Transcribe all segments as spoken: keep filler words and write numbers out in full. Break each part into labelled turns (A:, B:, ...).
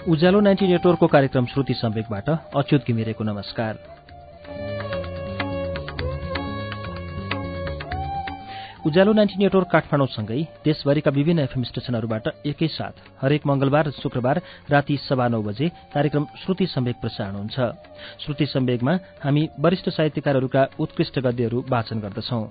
A: उज्यालो ninety नेटवर्कको कार्यक्रम श्रुति सम्वेकबाट अच्युत घिमिरेको नमस्कार। उज्यालो नाइन्टी नेटवर्क काठमाडौँसँगै देशभरिका विभिन्न एफएम स्टेशनहरूबाट एकैसाथ हरेक मंगलबार र शुक्रबार राति सवा नौ बजे कार्यक्रम श्रुति सम्वेक प्रसारण हुन्छ। श्रुति सम्वेकमा हामी वरिष्ठ साहित्यकारहरूका उत्कृष्ट गद्यहरू वाचन गर्दछौं।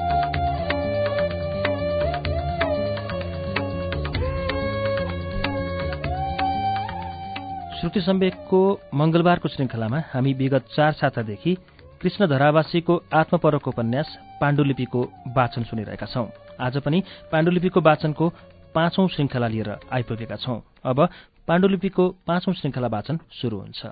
A: श्रुति सम्वेकको मंगलबारको श्रृंखलामा हामी विगत चार सातादेखि कृष्ण धरावासीको आत्मपरक उपन्यास पाण्डुलिपिको वाचन सुनिरहेका छौं। आज पनि पाण्डुलिपिको वाचनको पाँचौं श्रृंखला लिएर आइपुगेका छौं। अब पाण्डुलिपिको पाँचौं श्रृंखला वाचन शुरू हुन्छ।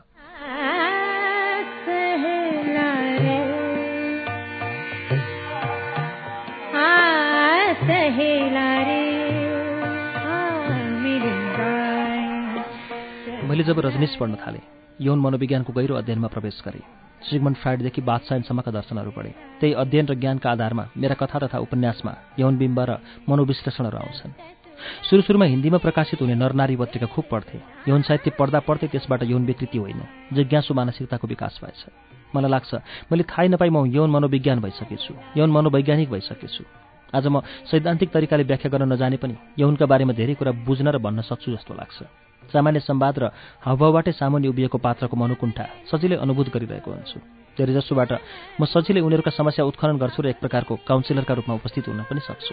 A: मैले जब रजनीश पढ्न थाले, यौन मनोविज्ञानको गहिरो अध्ययनमा प्रवेश गरे। सिगमन्ड फ्राइडदेखि बाथसाइनसम्मका दर्शनहरू पढे। त्यही अध्ययन र ज्ञानका आधारमा मेरा कथा तथा उपन्यासमा यौन बिम्ब र मनोविश्लेषणहरू आउँछन्। सुरु सुरुमा हिन्दीमा प्रकाशित हुने नरनारी पत्रिका खुब पढ्थे। यौन साहित्य पढ्दा पढ्दै त्यसबाट यौन विकृति होइन, जिज्ञासु मानसिकताको विकास भएछ। मलाई लाग्छ मैले थाहै नपाई म यौन मनोविज्ञान भइसकेछु, यौन मनोवैज्ञानिक भइसकेछु। आज म सैद्धान्तिक तरिकाले व्याख्या गर्न नजाने पनि यौनका बारेमा धेरै कुरा बुझ्न र भन्न सक्छु जस्तो लाग्छ। सामान्य संवाद र हावभावबाटै सामुन्ने उभिएको पात्रको मनोकुण्ठा सजिलै अनुभूत गरिरहेको हुन्छु। धेरैजसोबाट म सजिलै उनीहरूका समस्या उत्खनन गर्छु र एक प्रकारको काउन्सिलरका रूपमा उपस्थित हुन पनि सक्छु।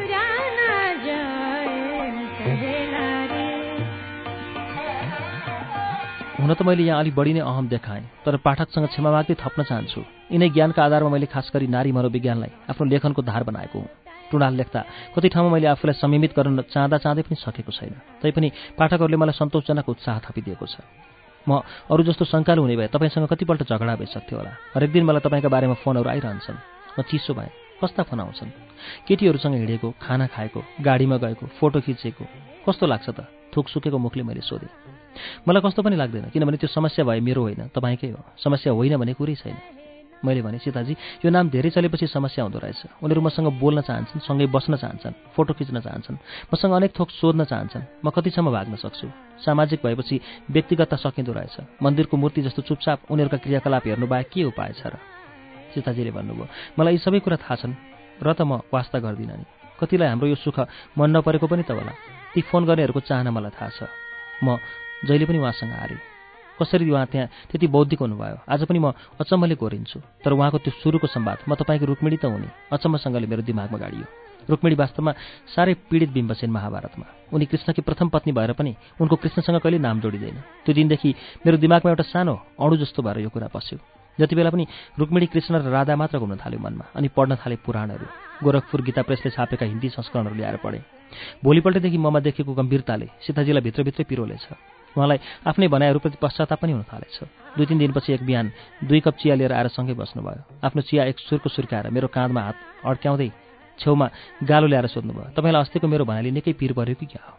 A: हुन त मैले यहाँ अलि बढी नै अहम देखाएँ, तर पाठकसँग क्षमा माग्दै थप्न चाहन्छु। यिनै ज्ञानका आधारमा मैले खास गरी नारी मनोविज्ञानलाई आफ्नो लेखनको धार बनाएको हुँ। टुँडाल लेख्दा कति ठाउँमा मैले आफूलाई संयमित गर्न चाहँदा चाहँदै पनि सकेको छैन। तैपनि पाठकहरूले मलाई सन्तोषजनक उत्साह थपिदिएको छ। म अरू जस्तो शङ्कालु हुने भए तपाईँसँग कतिपल्ट झगडा भइसक्थ्यो होला। हरेक दिन मलाई तपाईँका बारेमा फोनहरू आइरहन्छन्। म चिसो भएँ। कस्ता फोन आउँछन्? केटीहरूसँग हिँडेको, खाना खाएको, गाडीमा गएको, फोटो खिचेको। कस्तो लाग्छ त? थुक सुकेको मुखले मैले सोधेँ। मलाई कस्तो पनि लाग्दैन, किनभने त्यो समस्या भए मेरो होइन, तपाईँकै हो। समस्या होइन भने कुरै छैन। मैले भने, सीताजी, यो नाम धेरै चलेपछि समस्या हुँदो रहेछ। उनीहरू मसँग बोल्न चाहन्छन्, सँगै बस्न चाहन्छन्, फोटो खिच्न चाहन्छन्, मसँग अनेक थोक सोध्न चाहन्छन्। म कतिसम्म भाग्न सक्छु? सामाजिक भएपछि व्यक्तिगतता सकिँदो रहेछ। मन्दिरको मूर्ति जस्तो चुपचाप उनीहरूका क्रियाकलाप हेर्नु बाहेक के उपाय छ र? सीताजीले भन्नुभयो, मलाई यी सबै कुरा थाहा छन् र त म वास्ता गर्दिनँ नि। कतिलाई हाम्रो यो सुख मन नपरेको पनि त होला। ती फोन गर्नेहरूको चाहना मलाई थाहा छ। म जहिले पनि उहाँसँग हारेँ। कसरी उहाँ त्यहाँ त्यति बौद्धिक हुनुभयो? आज पनि म अचम्मले कोरिन्छु। तर उहाँको त्यो सुरुको संवाद, म तपाईँको रुक्मिणी त हुने, अचम्मसँगले मेरो दिमागमा गाडियो। रुक्मिणी वास्तवमा साह्रै पीडित बिम्बसेन महाभारतमा। उनी कृष्णकी प्रथम पत्नी भएर पनि उनको कृष्णसँग कहिले नाम जोडिँदैन। त्यो दिनदेखि मेरो दिमागमा एउटा सानो अणु जस्तो भएर यो कुरा बस्यो। जति बेला पनि रुक्मिणी, कृष्ण र राधा मात्र घुम्न थाल्यो मनमा। अनि पढ्न थाले पुराणहरू। गोरखपुर गीता प्रेसले छापेका हिन्दी संस्करणहरू ल्याएर पढे। भोलिपल्टदेखि ममा देखेको गम्भीरताले सीताजीलाई भित्रभित्रै पिरोलेछ। उहाँलाई आफ्नै भनाइहरूप्रति पश्चाताप पनि हुन थालेछ। दुई तिन दिनपछि एक बिहान दुई कप चिया लिएर आएर सँगै बस्नुभयो। आफ्नो चिया एक सुर्को सुर्काएर मेरो काँधमा हात अड्क्याउँदै छेउमा गालो ल्याएर सोध्नुभयो, तपाईँलाई अस्तिको मेरो भनाइले निकै पिर पर्यो कि क्या हो?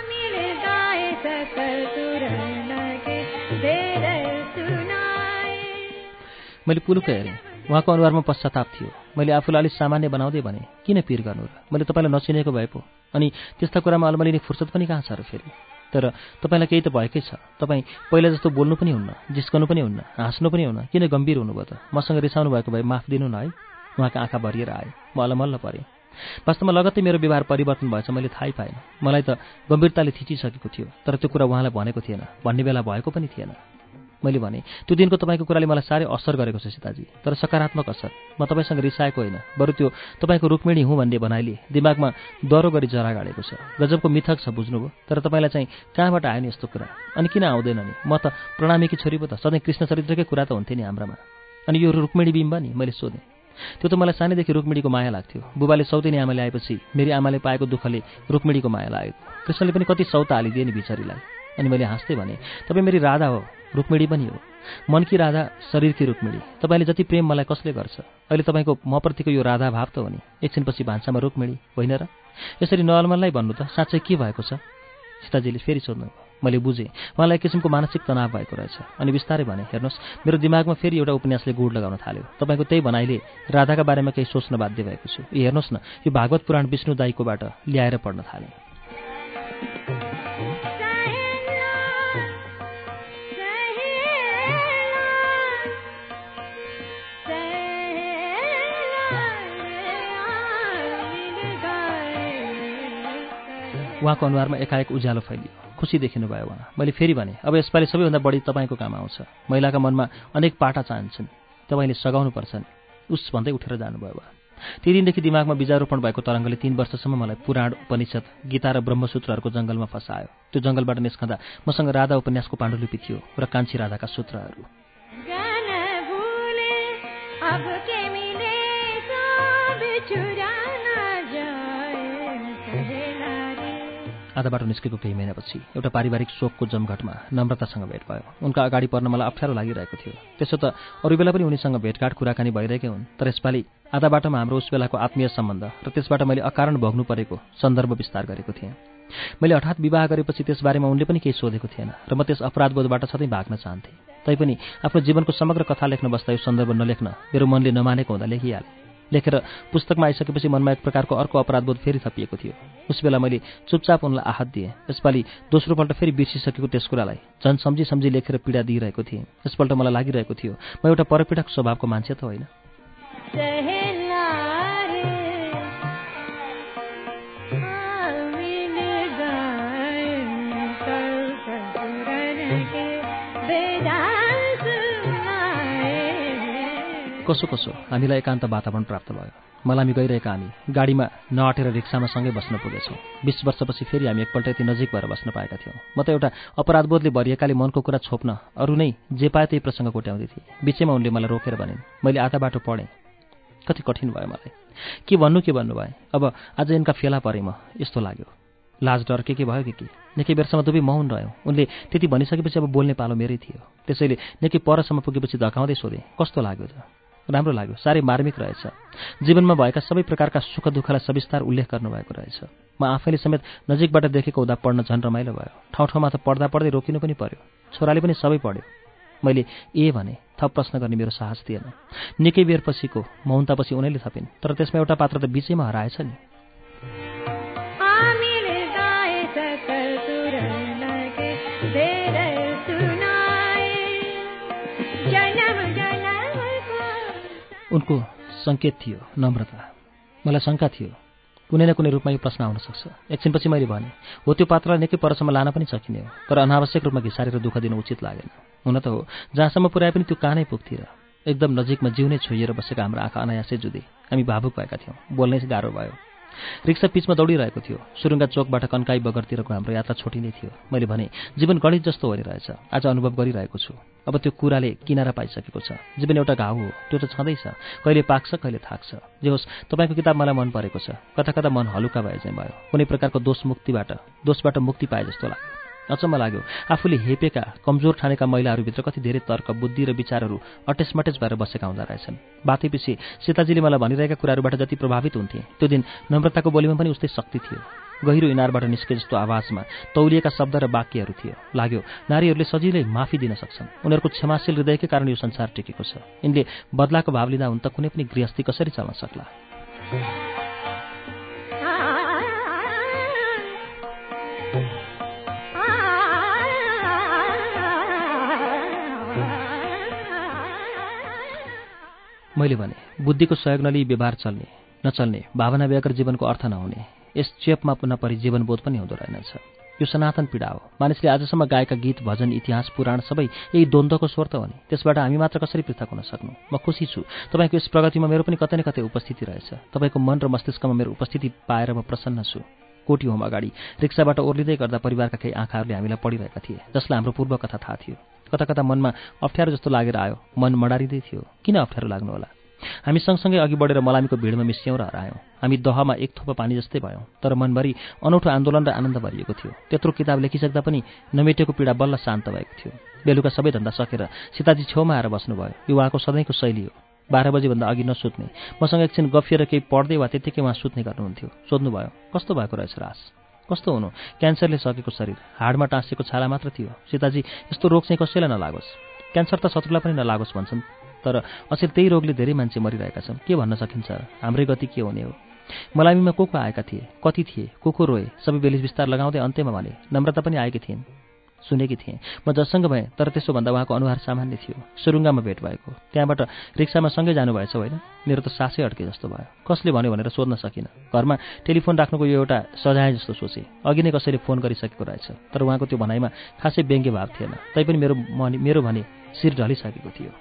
A: मैले पुलुक्कै हेरेँ। उहाँको अनुहारमा पश्चाताप थियो। मैले आफूलाई अलिक सामान्य बनाउँदै भने, किन पिर गर्नु र? मैले तपाईँलाई नचिनेको भए पो। अनि त्यस्ता कुरामा अलमलिने फुर्सद पनि कहाँ छ र फेरि? तर तपाईँलाई केही त भएकै छ। तपाईँ पहिला जस्तो बोल्नु पनि हुन्न, जिस्कनु पनि हुन्न, हाँस्नु पनि हुन्न। किन गम्भीर हुनुभयो त? मसँग रिसाउनु भएको भए माफ दिनु न है। उहाँका आँखा भरिएर आए। म अलमल्ल परेँ। वास्तवमा लगत्तै मेरो व्यवहार परिवर्तन भएछ मैले थाहै पाएन। मलाई त गम्भीरताले थिचिसकेको थियो, तर त्यो कुरा उहाँलाई भनेको थिएन, भन्ने बेला भएको पनि थिएन। मैले भने, त्यो दिनको तपाईँको कुराले मलाई साह्रै असर गरेको छ सीताजी, तर सकारात्मक असर। म तपाईँसँग रिसाएको होइन, बरु त्यो तपाईँको रुक्मिणी हुँ भन्ने भनाइले दिमागमा दह्रो गरी जरा गाडेको छ। गजबको मिथक छ, बुझ्नुभयो? तर तपाईँलाई चाहिँ कहाँबाट आयो नि यस्तो कुरा? अनि किन आउँदैन नि? म त प्रणामीकी छोरी पो त, सधैँ कृष्ण चरित्रकै कुरा त हुन्थे नि हाम्रामा। अनि यो रुक्मिणी बिम्ब नि? मैले सोधेँ। त्यो त मलाई सानैदेखि रुक्मिणीको माया लाग्थ्यो। बुबाले सौतेनी आमा ल्याएपछि मेरी आमाले पाएको दुःखले रुक्मिणीको माया लाग्यो। कृष्णले पनि कति सौता हालिदिए नि बिचारीलाई। अनि मैले हाँस्दै भने, तपाईँ मेरी राधा हो, रुक्मिणी पनि हो। मनकी राधा, शरीरकी रुक्मिणी। तपाईँले जति प्रेम मलाई कसले गर्छ? अहिले तपाईँको मप्रतिको यो राधा भाव त हो नि। एकछिनपछि भान्सामा रुक्मिणी होइन र? यसरी नअलमल्लाई भन्नु त साँच्चै के भएको छ? सीताजीले फेरि सोध्नु। मैले बुझेँ उहाँलाई एक किसिमको मानसिक तनाव भएको रहेछ। अनि बिस्तारै भने, हेर्नुहोस्, मेरो दिमागमा फेरि एउटा उपन्यासले गुड लगाउन थाल्यो। तपाईँको त्यही भनाइले राधाका बारेमा केही सोच्न बाध्य भएको छु। यो हेर्नुहोस् न, यो भागवत पुराण विष्णु दाईकोबाट ल्याएर पढ्न थालेँ। उहाँको अनुहारमा एकाएक उज्यालो फैलियो। खुसी देखिनु भयो उहाँ। मैले फेरि भने, अब यसपालि सबैभन्दा बढी तपाईँको काम आउँछ। महिलाका मनमा अनेक पाटा चाहन्छन्, तपाईँले सघाउनुपर्छ नि। उस भन्दै उठेर जानुभयो उहाँ। ती दिनदेखि दिमागमा बीजारोपण भएको तरङ्गले तीन वर्षसम्म मलाई पुराण, उपनिषद, गीता र ब्रह्मसूत्रहरूको जङ्गलमा फसायो। त्यो जङ्गलबाट निस्कँदा मसँग राधा उपन्यासको पाण्डुलिपि थियो र कान्छी राधाका सूत्रहरू। आधा बाटो निस्केको केही महिनापछि एउटा पारिवारिक शोकको जमघटमा नम्रतासँग भेट भयो। उनका अगाडि पर्न मलाई अप्ठ्यारो लागिरहेको थियो। त्यसो त अरू बेला पनि उनीसँग भेटघाट कुराकानी भइरहेकै हुन्, तर यसपालि आधा बाटोमा हाम्रो उस बेलाको आत्मीय सम्बन्ध र त्यसबाट मैले अकारण भोग्नु परेको सन्दर्भ विस्तार गरेको थिएँ। मैले हठात विवाह गरेपछि त्यसबारेमा उनले पनि केही सोधेको थिएन र म त्यस अपराधबोधबाट सधैँ भाग्न चाहन्थेँ। तैपनि आफ्नो जीवनको समग्र कथा लेख्न बस्दा यो सन्दर्भ नलेख्न मेरो मनले नमानेको हुँदा लेखिहालेँ। लेखेर पुस्तकमा आइसकेपछि मनमा एक प्रकारको अर्को अपराधबोध फेरि थपिएको थियो। उस बेला मैले चुपचाप उनलाई आहत दिएँ। यसपालि दोस्रोपल्ट फेरि बिर्सिसकेको त्यस कुरालाई झन् सम्झी सम्झी लेखेर पीडा दिइरहेको थिएँ। यसपल्ट मलाई लागिरहेको थियो म एउटा परपीडक स्वभावको मान्छे त होइन। कसो कसो हामीलाई एकान्त वातावरण प्राप्त भयो। मलामी गइरहेका हामी गाडीमा नअटेर रिक्सामा सँगै बस्न पुगेछौँ। बीस वर्षपछि फेरि हामी एकपल्ट यति नजिक भएर बस्न पाएका थियौँ। म त एउटा अपराधबोधले भरिएकाले मनको कुरा छोप्न अरू नै जे पाए त्यही प्रसङ्ग कोट्याउँदै थिएँ। बिचैमा उनले मलाई रोकेर भनिन्। मैले आधा बाटो पढेँ। कति कठिन भयो मलाई। के भन्नु के भन्नु भए। अब आज यिनका फेला परेँ म। यस्तो लाग्यो। लाज डर के के भयो कि के। निकै बेरसम्म दुवै मौन रह्यौँ। उनले त्यति भनिसकेपछि अब बोल्ने पालो मेरै थियो। त्यसैले निकै परसम्म पुगेपछि धकाउँदै सोधेँ, कस्तो लाग्यो त? राम्रो लाग्यो। साह्रै मार्मिक रहेछ। जीवनमा भएका सबै प्रकारका सुख दुःखलाई सविस्तार उल्लेख गर्नुभएको रहेछ। म आफैले समेत नजिकबाट देखेको हुँदा पढ्न झन् रमाइलो भयो। ठाउँ ठाउँमा त पढ्दा पढ्दै रोकिनु पनि पर्यो। छोराले पनि सबै पढ्यो। मैले ए भने। थप प्रश्न गर्ने मेरो साहस थिएन। निकै बेरपछिको मौनतापछि उनैले थपिन्, तर त्यसमा एउटा पात्र त बिचैमा हराएछ नि। उनको सङ्केत थियो, नम्रता। मलाई शङ्का थियो कुनै न कुनै रूपमा यो प्रश्न आउन सक्छ। एकछिनपछि मैले भने, हो त्यो पात्रलाई निकै परसम्म लान पनि सकिने हो, तर अनावश्यक रूपमा घिसारेर दुःख दिनु उचित लागेन। हुन त हो, जहाँसम्म पुर्याए पनि त्यो कानै पुग्थ्यो र एकदम नजिकमा जिउ नै छोइएर बसेका हाम्रो आँखा अनायासै जुधे। हामी भावुक भएका थियौँ। बोल्नै गाह्रो भयो। रिक्सा पिचमा दौडिरहेको थियो। सुरुङ्गा चोकबाट कन्काई बगरतिरको हाम्रो यात्रा छोटिँदै थियो। मैले भने, जीवन गणित जस्तो होइन रहेछ। आज अनुभव गरिरहेको छु। अब त्यो कुराले किनारा पाइसकेको छ। जीवन एउटा घाउ हो, त्यो त छँदैछ। कहिले पाक्छ कहिले थाक्छ। जे होस्, तपाईँको किताब मलाई मन परेको छ। कता कता मन हलुका भए चाहिँ भयो। कुनै प्रकारको दोष मुक्तिबाट दोषबाट मुक्ति पाए जस्तो लाग्यो। अचम्म लाग्यो, आफूले हेपेका कमजोर ठानेका महिलाहरूभित्र कति धेरै तर्क, बुद्धि र विचारहरू अटेसमटेस भएर बसेका हुँदा रहेछन्। बातैपछि सीताजीले मलाई भनिरहेका कुराहरूबाट जति प्रभावित हुन्थे, त्यो दिन नम्रताको बोलीमा पनि उस्तै शक्ति थियो। गहिरो इनारबाट निस्के जस्तो आवाजमा तौलिएका शब्द र वाक्यहरू थियो। लाग्यो नारीहरूले सजिलै माफी दिन सक्छन्। उनीहरूको क्षमाशील हृदयकै कारण यो संसार टिकेको छ। यिनले बदलाको भाव लिँदा हुन त कुनै पनि गृहस्थी कसरी चल्न सक्ला। मैले भने, बुद्धिको सहयोग नलिई व्यवहार चल्ने नचल्ने, भावना बेगर जीवनको अर्थ नहुने, यस चेपमा नपरी जीवनबोध पनि हुँदो रहेनछ। यो सनातन पीडा हो। मानिसले आजसम्म गाएका गीत, भजन, इतिहास, पुराण सबै यही द्वन्द्वको स्वर त हो नि। त्यसबाट हामी मात्र कसरी पृथक हुन सक्नु? म खुसी छु तपाईँको यस प्रगतिमा मेरो पनि कतै न कतै उपस्थिति रहेछ। तपाईँको मन र मस्तिष्कमा मेरो उपस्थिति पाएर म प्रसन्न छु। कोटी होम अगाडि रिक्साबाट ओर्लिँदै गर्दा परिवारका केही आँखाहरूले हामीलाई पढिरहेका थिए, जसलाई हाम्रो पूर्व कथा थाहा थियो। कता कता मनमा अप्ठ्यारो जस्तो लागेर आयो। मन मडारिँदै थियो। किन अप्ठ्यारो लाग्नु होला? हामी सँगसँगै अघि बढेर मलामीको भिडमा मिसियौँ र हरायौँ। हामी दहमा एक थोपा पानी जस्तै भयौँ, तर मनभरि अनौठो आन्दोलन र आनन्द भरिएको थियो। त्यत्रो किताब लेखिसक्दा पनि नमेटेको पीडा बल्ल शान्त भएको थियो। बेलुका सबै धन्दा सकेर सीताजी छेउमा आएर बस्नुभयो। यो उहाँको सधैँको शैली हो। बाह्र बजीभन्दा अघि नसुत्ने, मसँग एकछिन गफिएर केही पढ्दै वा त्यत्तिकै उहाँ सुत्ने गर्नुहुन्थ्यो। सोध्नुभयो, कस्तो भएको रहेछ रास? कस्तो हुनु? क्यान्सरले सकेको शरीर, हाडमा टाँसिएको छाला मात्र थियो। सीताजी, यस्तो रोग चाहिँ कसैलाई नलागोस्। क्यान्सर त शत्रुलाई पनि नलागोस् भन्छन्, तर अचेल त्यही रोगले धेरै मान्छे मरिरहेका छन्। के भन्न सकिन्छ? हाम्रै गति के हुने हो? मलामीमा को को आएका थिए? कति थिए? को को रोए? सबै बेलिस विस्तार लगाउँदै अन्त्यमा भने, नम्रता पनि आएकी थिइन्। सुनेकी थिएँ। म जससँग भएँ, तर त्यसोभन्दा उहाँको अनुहार सामान्य थियो। सुरुङ्गामा भेट भएको, त्यहाँबाट रिक्सामा सँगै जानुभएछ होइन? मेरो त सासै अड्के जस्तो भयो। कसले भन्यो भनेर सोध्न सकिनँ। घरमा टेलिफोन राख्नुको यो एउटा सजाय जस्तो सोचेँ। अघि नै कसैले फोन गरिसकेको रहेछ, तर उहाँको त्यो भनाइमा खासै व्यङ्ग्य भाव थिएन। तैपनि मेरो मेरो भने शिर ढलिसकेको थियो।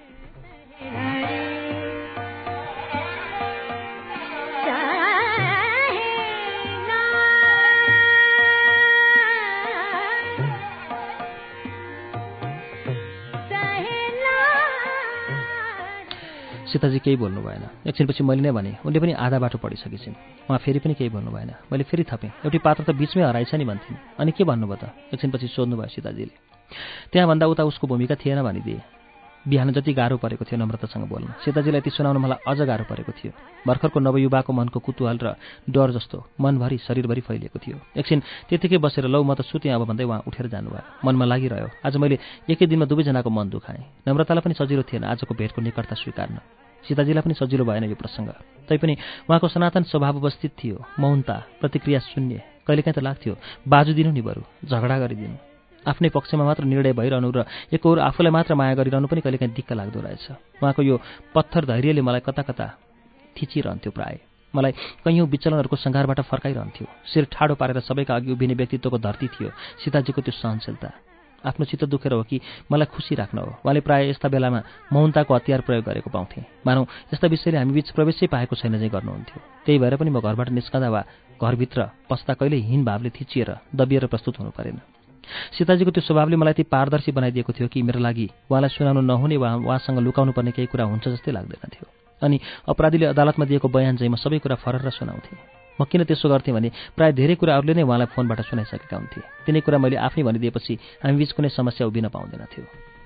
A: सीताजी केही बोल्नु भएन। एकछिनपछि मैले नै भने, उनले पनि आधा बाटो पढिसकेछिन्। उहाँ फेरि पनि केही भन्नु भएन। मैले फेरि थपेँ, एउटी पात्र त बिचमै हराइछ नि भन्थिन्। अनि के भन्नुभयो त? एकछिनपछि सोध्नुभयो सीताजीले। त्यहाँभन्दा उता उसको भूमिका थिएन भनिदिए। बिहान जति गाह्रो परेको थियो नम्रतासँग बोल्न, सीताजीलाई ती सुनाउन मलाई अझ गाह्रो परेको थियो। भर्खरको नवयुवाको मनको कुतूहल र डर जस्तो मनभरि शरीरभरि फैलिएको थियो। एकछिन त्यतिकै बसेर लौ म त सुतेँ अब भन्दै उहाँ उठेर जानुभयो। मनमा लागिरह्यो, आज मैले एकै दिनमा दुवैजनाको मन दुखाएँ। नम्रतालाई पनि सजिलो थिएन आजको भेटको निकटता स्वीकार्न। सीताजीलाई पनि सजिलो भएन यो प्रसङ्ग। तैपनि उहाँको सनातन स्वभाव उपस्थित थियो, मौनता, प्रतिक्रिया शून्य। कहिलेकाहीँ त लाग्थ्यो बाजु दिनु नि बरु, झगडा गरिदिनु। आफ्नै पक्षमा मात्र निर्णय भइरहनु र एकहोर आफूलाई मात्र माया गरिरहनु पनि कहिलेकाहीँ दिक्क लाग्दो रहेछ। उहाँको यो पत्थर धैर्यले मलाई कता कता थिचिरहन्थ्यो। प्राय मलाई कैयौँ विचलनहरूको सङ्घारबाट फर्काइरहन्थ्यो। शिर ठाडो पारेर सबैका अघि उभिने व्यक्तित्वको धरती थियो सीताजीको त्यो सहनशीलता। आफ्नो चित्त दुखेर हो कि मलाई खुसी राख्न हो, उहाँले प्रायः यस्ता बेलामा मौनताको हतियार प्रयोग गरेको पाउँथेँ। मानौ यस्ता विषयले हामी बीच प्रवेशै पाएको छैन चाहिँ गर्नुहुन्थ्यो। त्यही भएर पनि म घरबाट निस्कँदा वा घरभित्र पस्दा कहिल्यै हीन भावले थिचिएर दबिएर प्रस्तुत हुनु परेन। सीताजीको त्यो स्वभावले मलाई ती पारदर्शी बनाइदिएको थियो कि मेरो लागि उहाँलाई सुनाउनु नहुने वा उहाँसँग लुकाउनु पर्ने केही कुरा हुन्छ जस्तै लाग्दैन थियो। अनि अपराधीले अदालतमा दिएको बयान चाहिँ म सबै कुरा फरर सुनाउँथेँ। म किन त्यसो गर्थेँ भने प्रायः धेरै कुरा अरूले नै उहाँलाई फोनबाट सुनाइसकेका हुन्थे। तिनै कुरा मैले आफै भनिदिएपछि हामी बीच कुनै समस्या उभिन पाउँदैन थियो।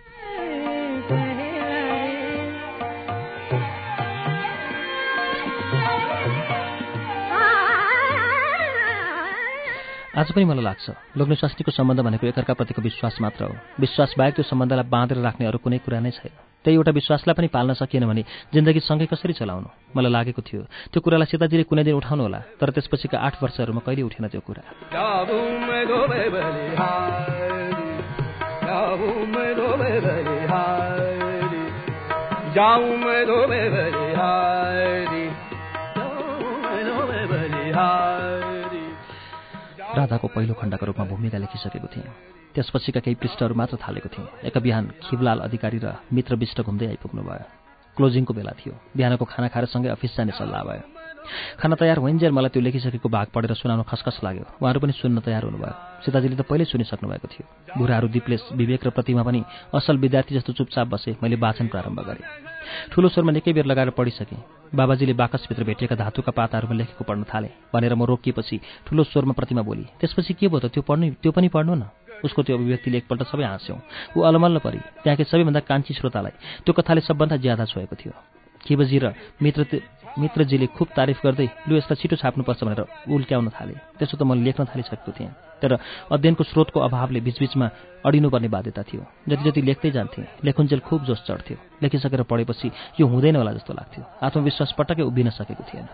A: आज पनि मलाई लाग्छ लोग्ने स्वास्नीको सम्बन्ध भनेको एकअर्काप्रतिको विश्वास मात्र हो। विश्वास बाहेक त्यो सम्बन्धलाई बाँधेर राख्ने अरू कुनै कुरा नै छैन। त्यही एउटा विश्वासलाई पनि पाल्न सकिएन भने जिन्दगी सँगै कसरी चलाउनु? मलाई लागेको थियो त्यो कुरालाई सीताजीले कुनै दिन उठाउनु होला, तर त्यसपछिका आठ वर्षहरूमा कहिले उठेन त्यो कुरा। राधाको पहिलो खण्डका रूपमा भूमिका लेखिसकेको थिएँ। त्यसपछिका केही पृष्ठहरू मात्र थालेको थिएँ। एक बिहान खिवलाल अधिकारी र मित्र विष्ट घुम्दै आइपुग्नु भयो। क्लोजिङको बेला थियो। बिहानको खाना खाएर सँगै अफिस जाने सल्लाह भयो। खाना तयार होइन्जेल मलाई त्यो लेखिसकेको भाग पढेर सुनाउन खसखस लाग्यो। उहाँहरू पनि सुन्न तयार हुनुभयो। सीताजीले त पहिल्यै सुनिसक्नु भएको थियो। बुढाहरू दिप्लेश, विवेक र प्रतिमा पनि असल विद्यार्थी जस्तो चुपचाप बसे। मैले वाचन प्रारम्भ गरेँ। ठुलो स्वरमा निकै बेर लगाएर पढिसकेँ। बाबाजीले बाकसभित्र भेटिएका धातुका पाताहरूमा लेखेको पढ्न थाले भनेर म रोकिएपछि ठुलो स्वरमा प्रतिमा बोली, त्यसपछि के भयो त? त्यो पढ्नु त्यो पनि पढ्नु न। उसको त्यो अभिव्यक्तिले एकपल्ट सबै हाँस्यौँ। ऊ अलमल्ल परी। त्यहाँकै सबैभन्दा कान्छी श्रोतालाई त्यो कथाले सबभन्दा ज्यादा छोएको थियो। खिवजी र मित्र मित्रजीले खुब तारिफ गर्दै लु यसलाई छिटो छाप्नुपर्छ भनेर उल्ट्याउन थाले। त्यसो त मैले लेख्न थालिसकेको थिएँ, तर अध्ययनको स्रोतको अभावले बीचबीचमा अडिनुपर्ने बाध्यता थियो। जति जति लेख्दै जान्थेँ लेखुन्जेल खुब जोस चढ्थ्यो। लेखिसकेर पढेपछि यो हुँदैन होला जस्तो लाग्थ्यो। आत्मविश्वास पटक्कै उभिन सकेको थिएन।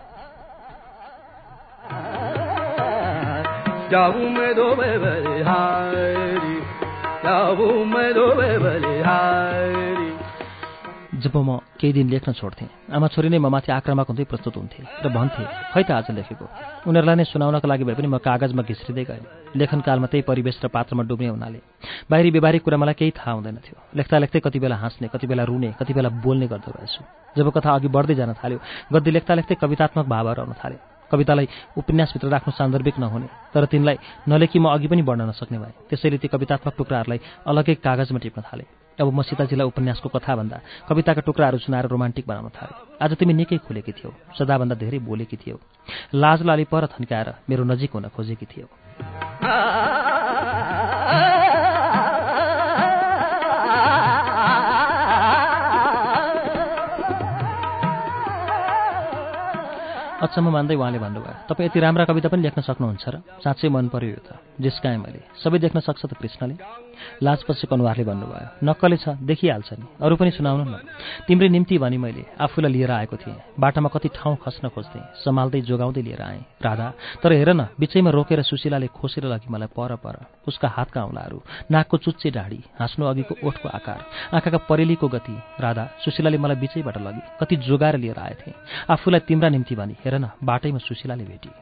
A: जब म केही दिन लेख्न छोड्थेँ, आमा छोरी नै ममाथि आक्रामक हुँदै प्रस्तुत हुन्थे र भन्थे खै त आज लेखेको। उनीहरूलाई नै सुनाउनका लागि भए पनि म कागजमा घिस्रिँदै गएँ। लेखनकालमा त्यही परिवेश र पात्रमा डुब्ने हुनाले बाहिरी व्यवहारिक कुरा मलाई केही थाहा हुँदैन थियो। लेख्दा लेख्दै कति बेला हाँस्ने, कति बेला रुने, कति बेला बोल्ने गर्दो रहेछु। जब कथा अघि बढ्दै जान थाल्यो, गद्य लेख्दा लेख्दै कवितात्मक भावहरू आउन थाले। कवितालाई उपन्यासभित्र राख्नु सान्दर्भिक नहुने, तर तिनलाई नलेखी म अघि पनि बढ्न नसक्ने भए। त्यसैले ती कवितात्मक टुक्राहरूलाई अलग्गै कागजमा टिप्न थाले। अब म सीताजीलाई उपन्यासको कथाभन्दा कविताका टुक्राहरू सुनाएर रोमान्टिक बनाउन थालेँ। आज तिमी निकै खुलेकी थियौ, सदाभन्दा धेरै बोलेकी थियौ। लाज लाली पर थन्काएर मेरो नजिक हुन खोजेकी थियौ। अचम्म मान्दै उहाँले भन्नुभयो, तपाईँ यति राम्रा कविता पनि लेख्न सक्नुहुन्छ र? साँच्चै मन पर्यो यो त। जिस्काएँ मैले। सबै देख्न सक्छ त कृष्णले? लाजपसेको अनुहारले भन्नुभयो, नक्कले छ, देखिहाल्छ नि, अरू पनि सुनाउनु न। तिम्रै निम्ति भनी मैले आफूलाई लिएर आएको थिएँ। बाटामा कति ठाउँ खस्न खोज्थेँ, सम्हाल्दै जोगाउँदै लिएर आएँ राधा। तर हेर न, बिचैमा रोकेर सुशीलाले खोसेर लगी मलाई पर पर। उसका हातका औँलाहरू, नाकको चुच्चे ढाडी, हाँस्नु अघिको ओठको आकार, आँखाका परेलीको गति। राधा, सुशीलाले मलाई बिचैबाट लगी, कति जोगाएर लिएर आएथे। आफूलाई तिम्रा निम्ति भनी हेर न, बाटैमा सुशीलाले भेटी।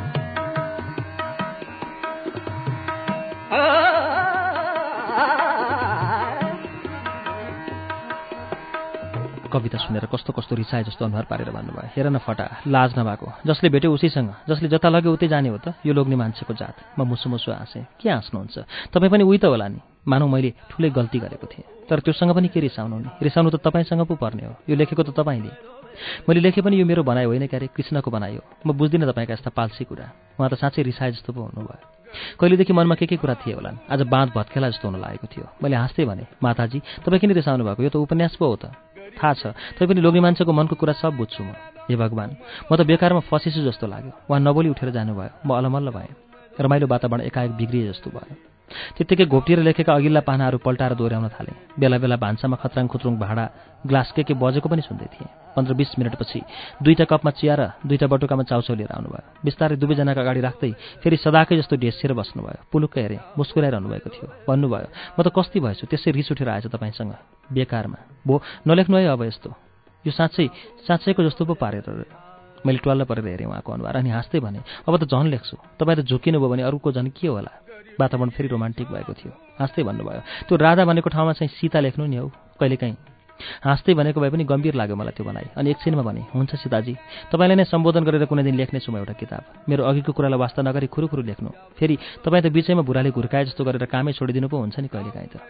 A: कविता सुनेर कस्तो कस्तो रिसाए जस्तो अनुहार पारेर भन्नुभयो, हेर न फटा, लाज नभएको, जसले भेट्यो उसैसँग, जसले जता लग्यो उतै जाने हो त, यो लोग्ने मान्छेको जात। म मुसु मुसु हाँसेँ, के हाँस्नुहुन्छ, तपाईँ पनि उही त होला नि। मानौ मैले ठुलै गल्ती गरेको थिएँ, तर त्योसँग पनि के रिसाउनु नि, रिसाउनु त तपाईँसँग पो पर्ने हो, यो लेखेको त तपाईँले। मैले लेखे पनि यो मेरो भनाइ होइन क्यारे, कृष्णको भनाइ हो। म बुझ्दिनँ तपाईँका यस्ता पाल्सी कुरा। उहाँ त साँच्चै रिसाए जस्तो पो हुनुभयो। कहिलेदेखि मनमा के के कुरा थिए होलान्, आज बाँध भत्केला जस्तो हुन लागेको थियो। मैले हाँस्दै भने, माताजी तपाईँ किन रिसाउनु भएको, यो त उपन्यास पो हो त। थाहा छ, तै पनि लोग्ने मान्छेको मनको कुरा सब बुझ्छु म। हे भगवान्, म त बेकारमा फसिसु जस्तो लाग्यो। उहाँ नबोली उठेर जानुभयो, म अलमल्ल भएँ। रमाइलो वातावरण एकाएक बिग्रिए जस्तो भयो। त्यत्तिकै घोप्टिएर लेखेका अघिल्ला पानाहरू पल्टाएर दोहोऱ्याउन थालेँ। बेला बेला भान्सामा खत्राङ खुत्रुङ भाँडा ग्लास के के बजेको पनि सुन्दै थिएँ। पन्ध्र बिस मिनटपछि दुईटा कपमा चिया र दुईटा बटुकामा चाउचाउ लिएर आउनुभयो। बिस्तारै दुवैजनाका अगाडि राख्दै फेरि सदाकै जस्तो ढेसिएर बस्नुभयो। पुलुक्क हेरेँ, मुस्कुराइरहनु भएको थियो। भन्नुभयो, म त कस्ती भएछु, त्यसै रिस उठेर आएछ तपाईँसँग बेकारमा। भो नलेख्नु है अब यस्तो, यो साँच्चै साँच्चैको जस्तो पो पारेर। मैले ट्वाल्ल परेर हेरेँ उहाँको अनुहार अनि हाँस्दै भने, अब त झन् लेख्छु, तपाईँ त झुकिनु भयो भने अरूको झन् के होला। वातावरण फेरि रोमान्टिक भएको थियो। हाँस्दै भन्नुभयो, त्यो राधा भनेको ठाउँमा चाहिँ सीता लेख्नु नि हौ कहिलेकाहीँ। हाँस्दै भनेको भए पनि गम्भीर लाग्यो मलाई त्यो भनाइ। अनि एकछिनमा भने, हुन्छ सीताजी, तपाईँलाई नै सम्बोधन गरेर कुनै दिन लेख्नेछु म एउटा किताब। मेरो अघिको कुरालाई वास्ता नगरी खुरुखुरु लेख्नु। फेरि तपाईँ त बिचैमा भुराले घुर्काए जस्तो गरेर कामै छोडिदिनु पो हुन्छ नि कहिलेकाहीँ त।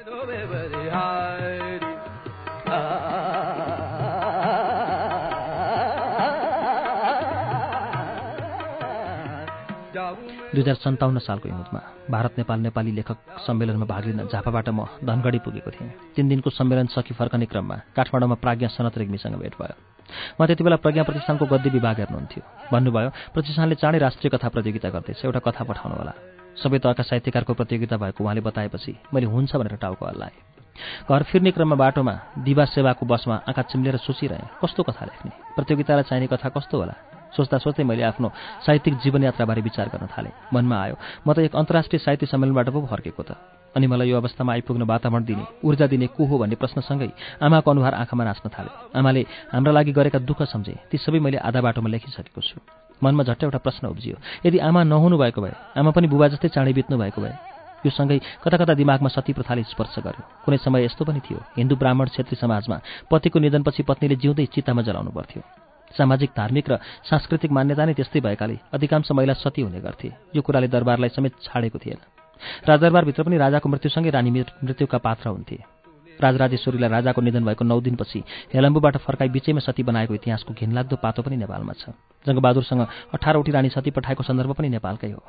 A: दुई हजार सन्ताउन्न सालको हिउँदमा भारत नेपाल नेपाली लेखक सम्मेलनमा भाग लिन झापाबाट म धनगढी पुगेको थिएँ। तीन दिनको सम्मेलन सकि फर्कने क्रममा काठमाडौँमा प्राज्ञा सनत रेग्मीसँग भेट भयो। उहाँ त्यति बेला प्रज्ञा प्रतिष्ठानको गद्दी विभाग हेर्नुहुन्थ्यो। भन्नुभयो, प्रतिष्ठानले चाँडै राष्ट्रिय कथा प्रतियोगिता गर्दैछ, एउटा कथा पठाउनु होला। सबै तहका साहित्यकारको प्रतियोगिता भएको उहाँले बताएपछि मैले हुन्छ भनेर टाउको हल्लाएँ। घर फिर्ने क्रममा बाटोमा दिवा सेवाको बसमा आँखा चिम्लेर सोचिरहेँ, कस्तो कथा लेख्ने, प्रतियोगितालाई चाहिने कथा कस्तो होला। सोच्दा सोच्दै मैले आफ्नो साहित्यिक जीवनयात्राबारे विचार गर्न थालेँ। मनमा आयो, म त एक अन्तर्राष्ट्रिय साहित्य सम्मेलनबाट पो फर्केको त। अनि मलाई यो अवस्थामा आइपुग्न वातावरण दिने, ऊर्जा दिने को हो भन्ने प्रश्नसँगै आमाको अनुहार आँखामा नाच्न थाल्यो। आमाले हाम्रा लागि गरेका दुःख सम्झे, ती सबै मैले आधा बाटोमा लेखिसकेको छु। मनमा झट्टै एउटा प्रश्न उब्जियो, यदि आमा नहुनु भएको भए, आमा पनि बुबा जस्तै चाँडै बित्नु भएको भए। यो सँगै कता कता दिमागमा सती प्रथाले स्पर्श गर्यो। कुनै समय यस्तो पनि थियो, हिन्दू ब्राह्मण क्षेत्री समाजमा पतिको निधनपछि पत्नीले जिउँदै चितामा जलाउनु पर्थ्यो। सामाजिक धार्मिक र सांस्कृतिक मान्यता नै त्यस्तै भएकाले अधिकांश महिला सती हुने गर्थे। यो कुराले दरबारलाई समेत छाडेको थिएन। राजदरबारभित्र पनि राजाको मृत्युसँगै रानी मृत्युका पात्र हुन्थे। राजराजेश्वरीलाई राजाको निधन भएको नौ दिनपछि हेलम्बुबाट फर्काई बिचैमा सती बनाएको इतिहासको घिनलाग्दो पातो पनि नेपालमा छ। जङ्गबहादुरसँग अठारवटी रानी सती पठाएको सन्दर्भ पनि नेपालकै हो।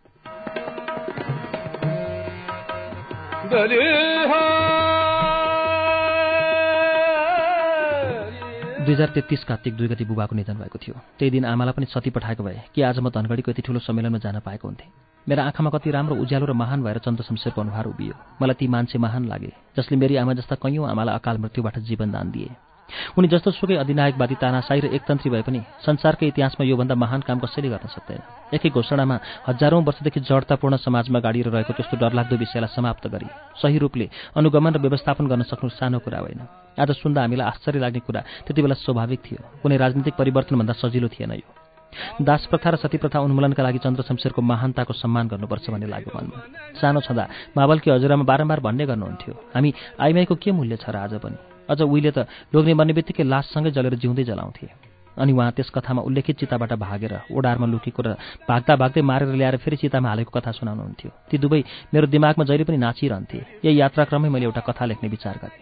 A: दुई हजार तेत्तीस कार्तिक दुई गति बुबाको निधन भएको थियो। त्यही दिन आमालाई पनि सती पठाएको भए कि आज म धनगढीको यति ठुलो सम्मेलनमा जान पाएको हुन्थेँ। मेरा आँखामा कति राम्रो उज्यालो र महान भएर चन्द्रशमशेरको अनुहार उभियो। मलाई ती मान्छे महान लागे जसले मेरी आमा जस्ता कैयौँ आमालाई अकाल मृत्युबाट जीवन दान दिए। उनी जस्तो सुकै अधिनायकवादी तानाशाही र एकतन्त्री भए पनि संसारकै इतिहासमा योभन्दा महान काम कसैले गर्न सक्दैन। एकै घोषणामा हजारौं वर्षदेखि जडतापूर्ण समाजमा गाडिएर रहेको त्यस्तो डरलाग्दो विषयलाई समाप्त गरी सही रूपले अनुगमन र व्यवस्थापन गर्न सक्नु सानो कुरा होइन। आज सुन्दा हामीलाई आश्चर्य लाग्ने कुरा त्यति बेला स्वाभाविक थियो। कुनै राजनीतिक परिवर्तनभन्दा सजिलो थिएन यो। दास प्रथा र सती प्रथा उन्मूलनका लागि चन्द्रशमशेरको महानताको सम्मान गर्नुपर्छ भन्ने लाग्यो मनमा। सानो छँदा मावलकी हजुरआमा बारम्बार भन्ने गर्नुहुन्थ्यो, हामी आइमाईको के मूल्य छ र आज पनि। अझ उहिले त लोग्ने मर्ने बित्तिकै लाससँगै जलेर जिउँदै जलाउँथे। अनि उहाँ त्यस कथामा उल्लेखित चिताबाट भागेर ओडारमा लुकेको र भाग्दा भाग्दै मारेर ल्याएर फेरि चितामा हालेको कथा सुनाउनुहुन्थ्यो। ती दुवै मेरो दिमागमा जहिले पनि नाचिरहन्थे। यही यात्राक्रममै मैले एउटा कथा लेख्ने विचार गरेँ।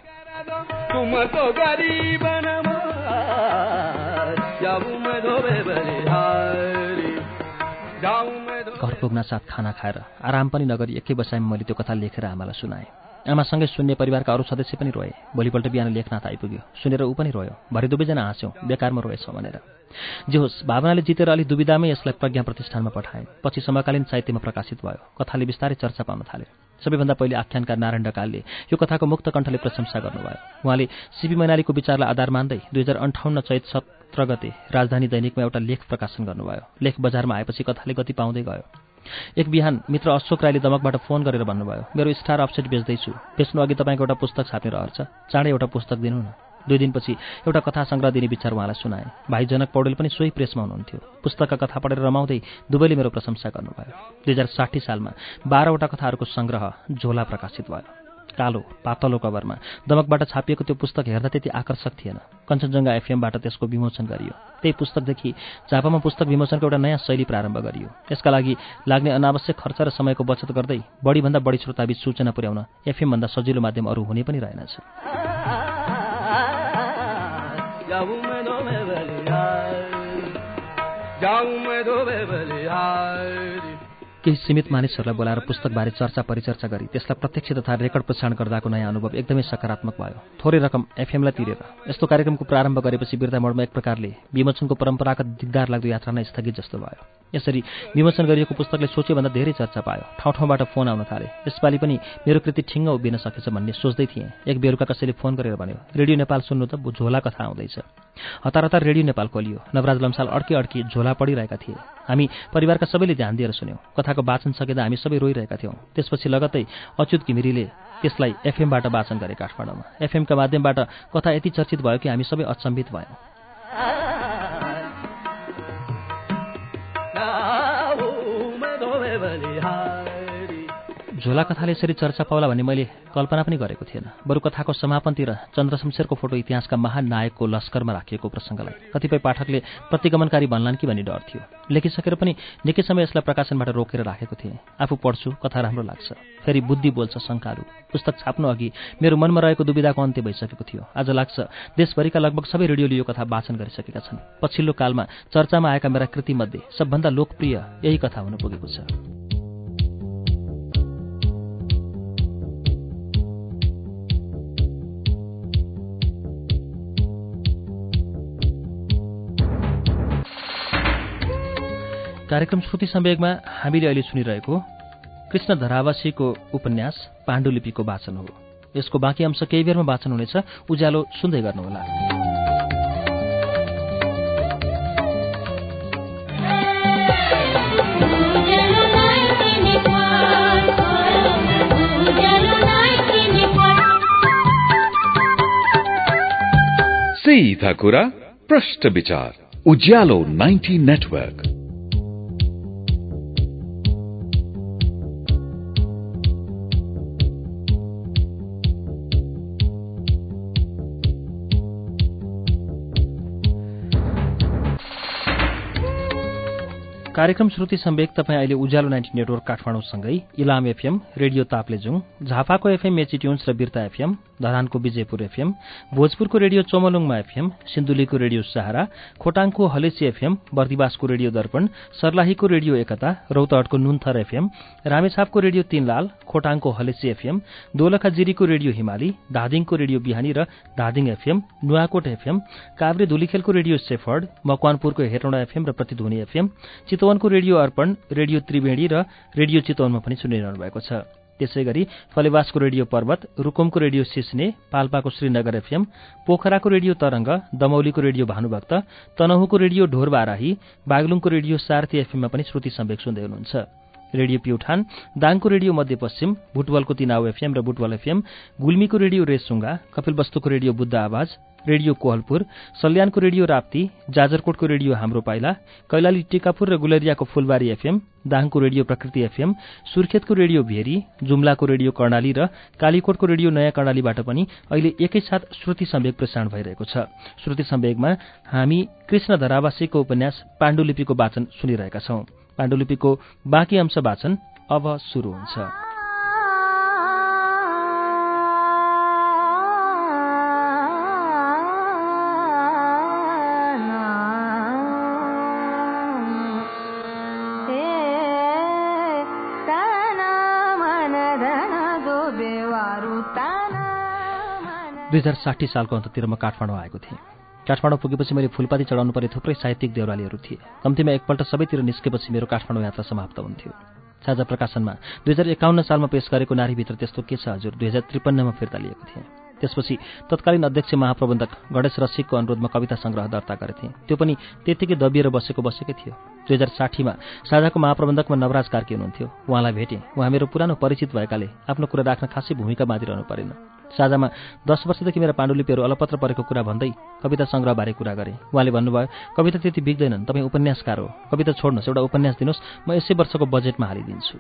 A: घर पुग्न साथ खाना खाएर आराम पनि नगरी एकै बसाइमा मैले त्यो कथा लेखेर आमालाई सुनाएँ। आमासँगै सुन्ने परिवारका अरू सदस्य पनि रोए। भोलिपल्ट बिहान लेखनाथ आइपुग्यो। सुनेर ऊ पनि रोयो। भरे दुवैजना हाँस्यौँ, बेकारमा रोएछ भनेर। जे होस्, भावनाले जितेर अलि दुविधामै यसलाई प्रज्ञा प्रतिष्ठानमा पठाएँ। पछि समकालीन साहित्यमा प्रकाशित भयो। कथाले बिस्तारै चर्चा पाउन थाल्यो। सबैभन्दा पहिले आख्यानकार नारायण ढकालले यो कथाको मुक्त कण्ठले प्रशंसा गर्नुभयो। उहाँले सीपी मैनालीको विचारलाई आधार मान्दै दुई हजार अन्ठाउन्न चैत सत्र गते राजधानी दैनिकमा एउटा लेख प्रकाशन गर्नुभयो। लेख बजारमा आएपछि कथाले गति पाउँदै गयो। एक बिहान मित्र अशोक राईले दमकबाट फोन गरेर भन्नुभयो, मेरो स्टार अफसेट बेच्दैछु, बेच्नु अघि तपाईँको एउटा पुस्तक छाप्ने रहर छ, चाँडै एउटा पुस्तक दिनु न। दुई दिनपछि एउटा कथा सङ्ग्रह दिने विचार उहाँलाई सुनाए। भाइ जनक पौडेल पनि सोही प्रेसमा हुनुहुन्थ्यो। पुस्तकका कथा पढेर रमाउँदै दुवैले मेरो प्रशंसा गर्नुभयो। दुई हजार साठी सालमा बाह्रवटा कथाहरूको सङ्ग्रह झोला प्रकाशित भयो। कालो पातलो कभरमा दमकबाट छापिएको त्यो पुस्तक हेर्दा त्यति आकर्षक थिएन। कञ्चनजङ्घा एफएमबाट त्यसको विमोचन गरियो। त्यही पुस्तकदेखि झापामा पुस्तक विमोचनको एउटा नयाँ शैली प्रारम्भ गरियो। यसका लागि लाग्ने अनावश्यक खर्च र समयको बचत गर्दै बढीभन्दा बढी श्रोताबीच सूचना पुर्याउन एफएमभन्दा सजिलो माध्यम अरू हुने पनि रहेनछ। केही सीमित मानिसहरूलाई बोलाएर पुस्तकबारे चर्चा परिचर्चा गरी त्यसलाई प्रत्यक्ष तथा रेकर्ड प्रसारण गर्दाको नयाँ अनुभव एकदमै सकारात्मक भयो। थोरै रकम एफएमलाई तिरेर यस्तो कार्यक्रमको प्रारम्भ गरेपछि बिर्तामोडमा एक प्रकारले विमोचनको परम्परागत दिगदार लाग्दो यात्रा नै स्थगित जस्तो भयो। यसरी विमोचन गरिएको पुस्तकले सोचेभन्दा धेरै चर्चा पायो। ठाउँ ठाउँबाट फोन आउन थाले। यसपालि पनि मेरो कृति ठिङ्ग उभिन सकेछ भन्ने सोच्दै थिएँ। एक बेलुका कसैले फोन गरेर भन्यो, रेडियो नेपाल सुन्नु त झोला कथा आउँदैछ। हतार हतार रेडियो नेपाल खोलियो। नवराज लम्साल अड्की अड्की झोला पढिरहेका थिए। हामी परिवारका सबैले ध्यान दिएर सुन्यौँ। कथाको वाचन सकेदा हामी सबै रोइरहेका थियौँ। त्यसपछि लगत्तै अच्युत घिमिरेले त्यसलाई एफएमबाट वाचन गरे काठमाडौँमा। एफएमका माध्यमबाट कथा यति चर्चित भयो कि हामी सबै अचम्बित भयौँ। झोला कथाले यसरी चर्चा पाउला भन्ने मैले कल्पना पनि गरेको थिएन। बरु कथाको समापनतिर चन्द्रशमशेरको फोटो इतिहासका महान नायकको लस्करमा राखिएको प्रसङ्गलाई कतिपय पाठकले प्रतिगमनकारी भन्लान् कि भन्ने डर थियो। लेखिसकेर पनि निकै समय यसलाई प्रकाशनबाट रोकेर राखेको थिएँ। आफू पढ्छु, कथा राम्रो लाग्छ, फेरि बुद्धि बोल्छ शङ्कालु। पुस्तक छाप्नु अघि मेरो मनमा रहेको दुविधाको अन्त्य भइसकेको थियो। आज लाग्छ देशभरिका लगभग सबै रेडियोले यो कथा वाचन गरिसकेका छन्। पछिल्लो कालमा चर्चामा आएका मेरा कृतिमध्ये सबभन्दा लोकप्रिय यही कथा हुन पुगेको छ। कार्यक्रम श्रुति सम्वेगमा हामीले अहिले सुनिरहेको कृष्ण धरावासीको उपन्यास पाण्डुलिपिको वाचन हो। यसको बाँकी अंश केही बेरमा वाचन हुनेछ। उज्यालो सुन्दै गर्नुहोला।
B: सीधा कुरा प्रश्न विचार उज्यालो नाइन्टी नेटवर्क।
A: कार्यक्रम श्रुति सम्वेक तपाईँ अहिले उज्यालो नाइन्टी नेटवर्क काठमाडौँसँगै इलाम एफएम, रेडियो ताप्लेजुङ, झापाको एफएम मेची ट्युन्स र बिर्ता एफएम, धरानको विजयपुर एफएम, भोजपुरको रेडियो चोमलुङमा एफएम, सिन्धुलीको रेडियो सहारा, खोटाङको हलेसी एफएम, बर्दिवासको रेडियो दर्पण, सर्लाहीको रेडियो एकता, रौतहटको नुन्थर एफएम, रामेछापको रेडियो तीनलाल, खोटाङको हलेसी एफएम, दोलखा जिरीको रेडियो हिमाली, धादिङको रेडियो बिहानी र धादिङ एफएम, नुवाकोट एफएम, काभ्रे धुलीखेलको रेडियो सेफर्ड, मकवानपुरको हेटौँडा एफएम र प्रतिध्वनि एफएम, चितवनको रेडियो अर्पण, रेडियो त्रिवेणी र रेडियो चितवनमा पनि सुनिरहनु भएको छ। त्यसै गरी फलेवासको रेडियो पर्वत, रुकुमको रेडियो सिस्ने, पाल्पाको श्रीनगर एफएम, पोखराको रेडियो तरंग, दमौलीको रेडियो भानुभक्त, तनहुको रेडियो ढोरबाराही, बागलुङको रेडियो सारथी एफएममा पनि श्रुति सम्वेक सुन्दै हुनुहुन्छ। रेडियो प्युठान, दाङको रेडियो मध्यपश्चिम, बुटवलको तिनाउ एफएम र बुटवल एफएम, गुल्मीको रेडियो रेसुङ्गा, कपिलवस्तुको रेडियो बुद्ध आवाज, रेडियो कोहलपुर, सल्यानको रेडियो राप्ती, जाजरकोटको रेडियो हाम्रो पाइला, कैलाली टिकापुर र गुलरियाको फुलबारी एफएम, दाङको रेडियो प्रकृति एफएम, सुर्खेतको रेडियो भेरी, जुम्लाको रेडियो कर्णाली र कालीकोटको रेडियो नयाँ कर्णालीबाट पनि अहिले एकैसाथ श्रुति सम्वेक प्रसारण भइरहेको छ। श्रुति सम्वेकमा हामी कृष्ण धरावासीको उपन्यास पाण्डुलिपिको वाचन सुनिरहेका छौं। पाण्डुलिपिको बाँकी अंश वाचन अब सुरु हुन्छ। दुई हजार साठी सालको अन्ततिर म काठमाडौँ आएको थिएँ। काठमाडौँ पुगेपछि मैले फुलपाती चढाउनु पर्ने थुप्रै साहित्यिक देउरालीहरू थिए। कम्तीमा एकपल्ट सबैतिर निस्केपछि मेरो काठमाडौँ यात्रा समाप्त हुन्थ्यो। साझा प्रकाशनमा दुई हजार एकाउन्न सालमा पेश गरेको नारीभित्र त्यस्तो के छ हजुर दुई हजार त्रिपन्नमा फिर्ता लिएको थिएँ। त्यसपछि तत्कालीन अध्यक्ष महाप्रबन्धक गणेश रसिकको अनुरोधमा कविता सङ्ग्रह दर्ता गरेथे। त्यो पनि त्यतिकै दबिएर बसेको बसेकै थियो। दुई हजार साठीमा साझाको महाप्रबन्धकमा नवराज कार्की हुनुहुन्थ्यो। उहाँलाई भेटेँ। उहाँ मेरो पुरानो परिचित भएकाले आफ्नो कुरा राख्न खासै भूमिका बाँधिरहनु परेन। साझामा दस वर्षदेखि मेरा पाण्डुलिपिहरू अलपत्र परेको कुरा भन्दै कविता सङ्ग्रहबारे कुरा गरेँ। उहाँले भन्नुभयो, कविता त्यति बिग्दैनन्, तपाईँ उपन्यासकार हो, कविता छोड्नुहोस्, एउटा उपन्यास दिनुहोस्, म यसै वर्षको बजेटमा हालिदिन्छु।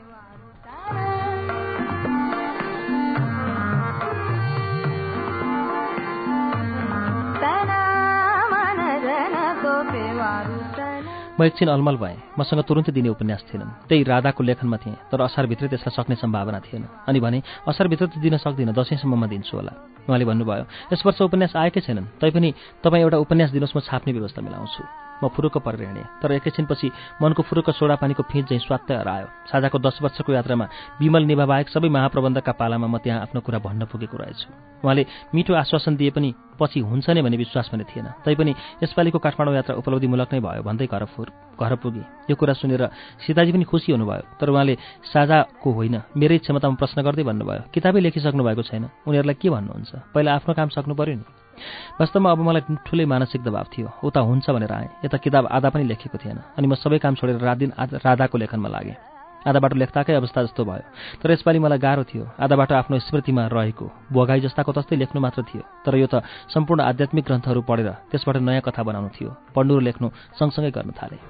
A: म एकछिन अलमल भएँ। मसँग तुरुन्तै दिने उपन्यास थिएनन्। त्यही राधाको लेखनमा थिएँ, तर असारभित्रै त्यसलाई सक्ने सम्भावना थिएन। अनि भने असारभित्र त दिन सक्दिनँ, दसैँसम्ममा दिन्छु होला। उहाँले भन्नुभयो, यस वर्ष उपन्यास आएकै छैनन्, तैपनि तपाईँ एउटा उपन्यास दिनुहोस्, म छाप्ने व्यवस्था मिलाउँछु। म फुरुक्क परेर हिँडेँ, तर एकैछिनपछि मनको फुरुक्क सोडापानीको फिँच झैँ स्वात्तै हरायो। साझाको दस वर्षको यात्रामा विमल निभा बाहेक सबै महाप्रबन्धकका पालामा म त्यहाँ आफ्नो कुरा भन्न पुगेको रहेछु। उहाँले मिठो आश्वासन दिए पनि पछि हुन्छ नै भन्ने विश्वास पनि थिएन। तैपनि यसपालिको काठमाडौँ यात्रा उपलब्धिमूलक नै भयो भन्दै घर फुर घर पुगे। यो कुरा सुनेर सीताजी पनि खुसी हुनुभयो, तर उहाँले साझाको होइन मेरै क्षमतामा प्रश्न गर्दै भन्नुभयो, किताबै लेखिसक्नु भएको छैन, उनीहरूलाई के भन्नुहुन्छ, पहिला आफ्नो काम सक्नु पर्यो नि। वास्तवमा अब मलाई ठुलै मानसिक दबाव थियो। उता हुन्छ भनेर आएँ, यता किताब आधा पनि लेखेको थिएन। अनि म सबै काम छोडेर रात दिन राधाको लेखनमा लागेँ। आधा बाटो लेख्दाकै अवस्था जस्तो भयो, तर यसपालि मलाई गाह्रो थियो। आधा बाटो आफ्नो स्मृतिमा रहेको भोगाई जस्ताको तस्तै लेख्नु मात्र थियो, तर यो त सम्पूर्ण आध्यात्मिक ग्रन्थहरू पढेर त्यसबाट नयाँ कथा बनाउनु थियो। पढ्नु र लेख्नु सँगसँगै गर्न थालेँ।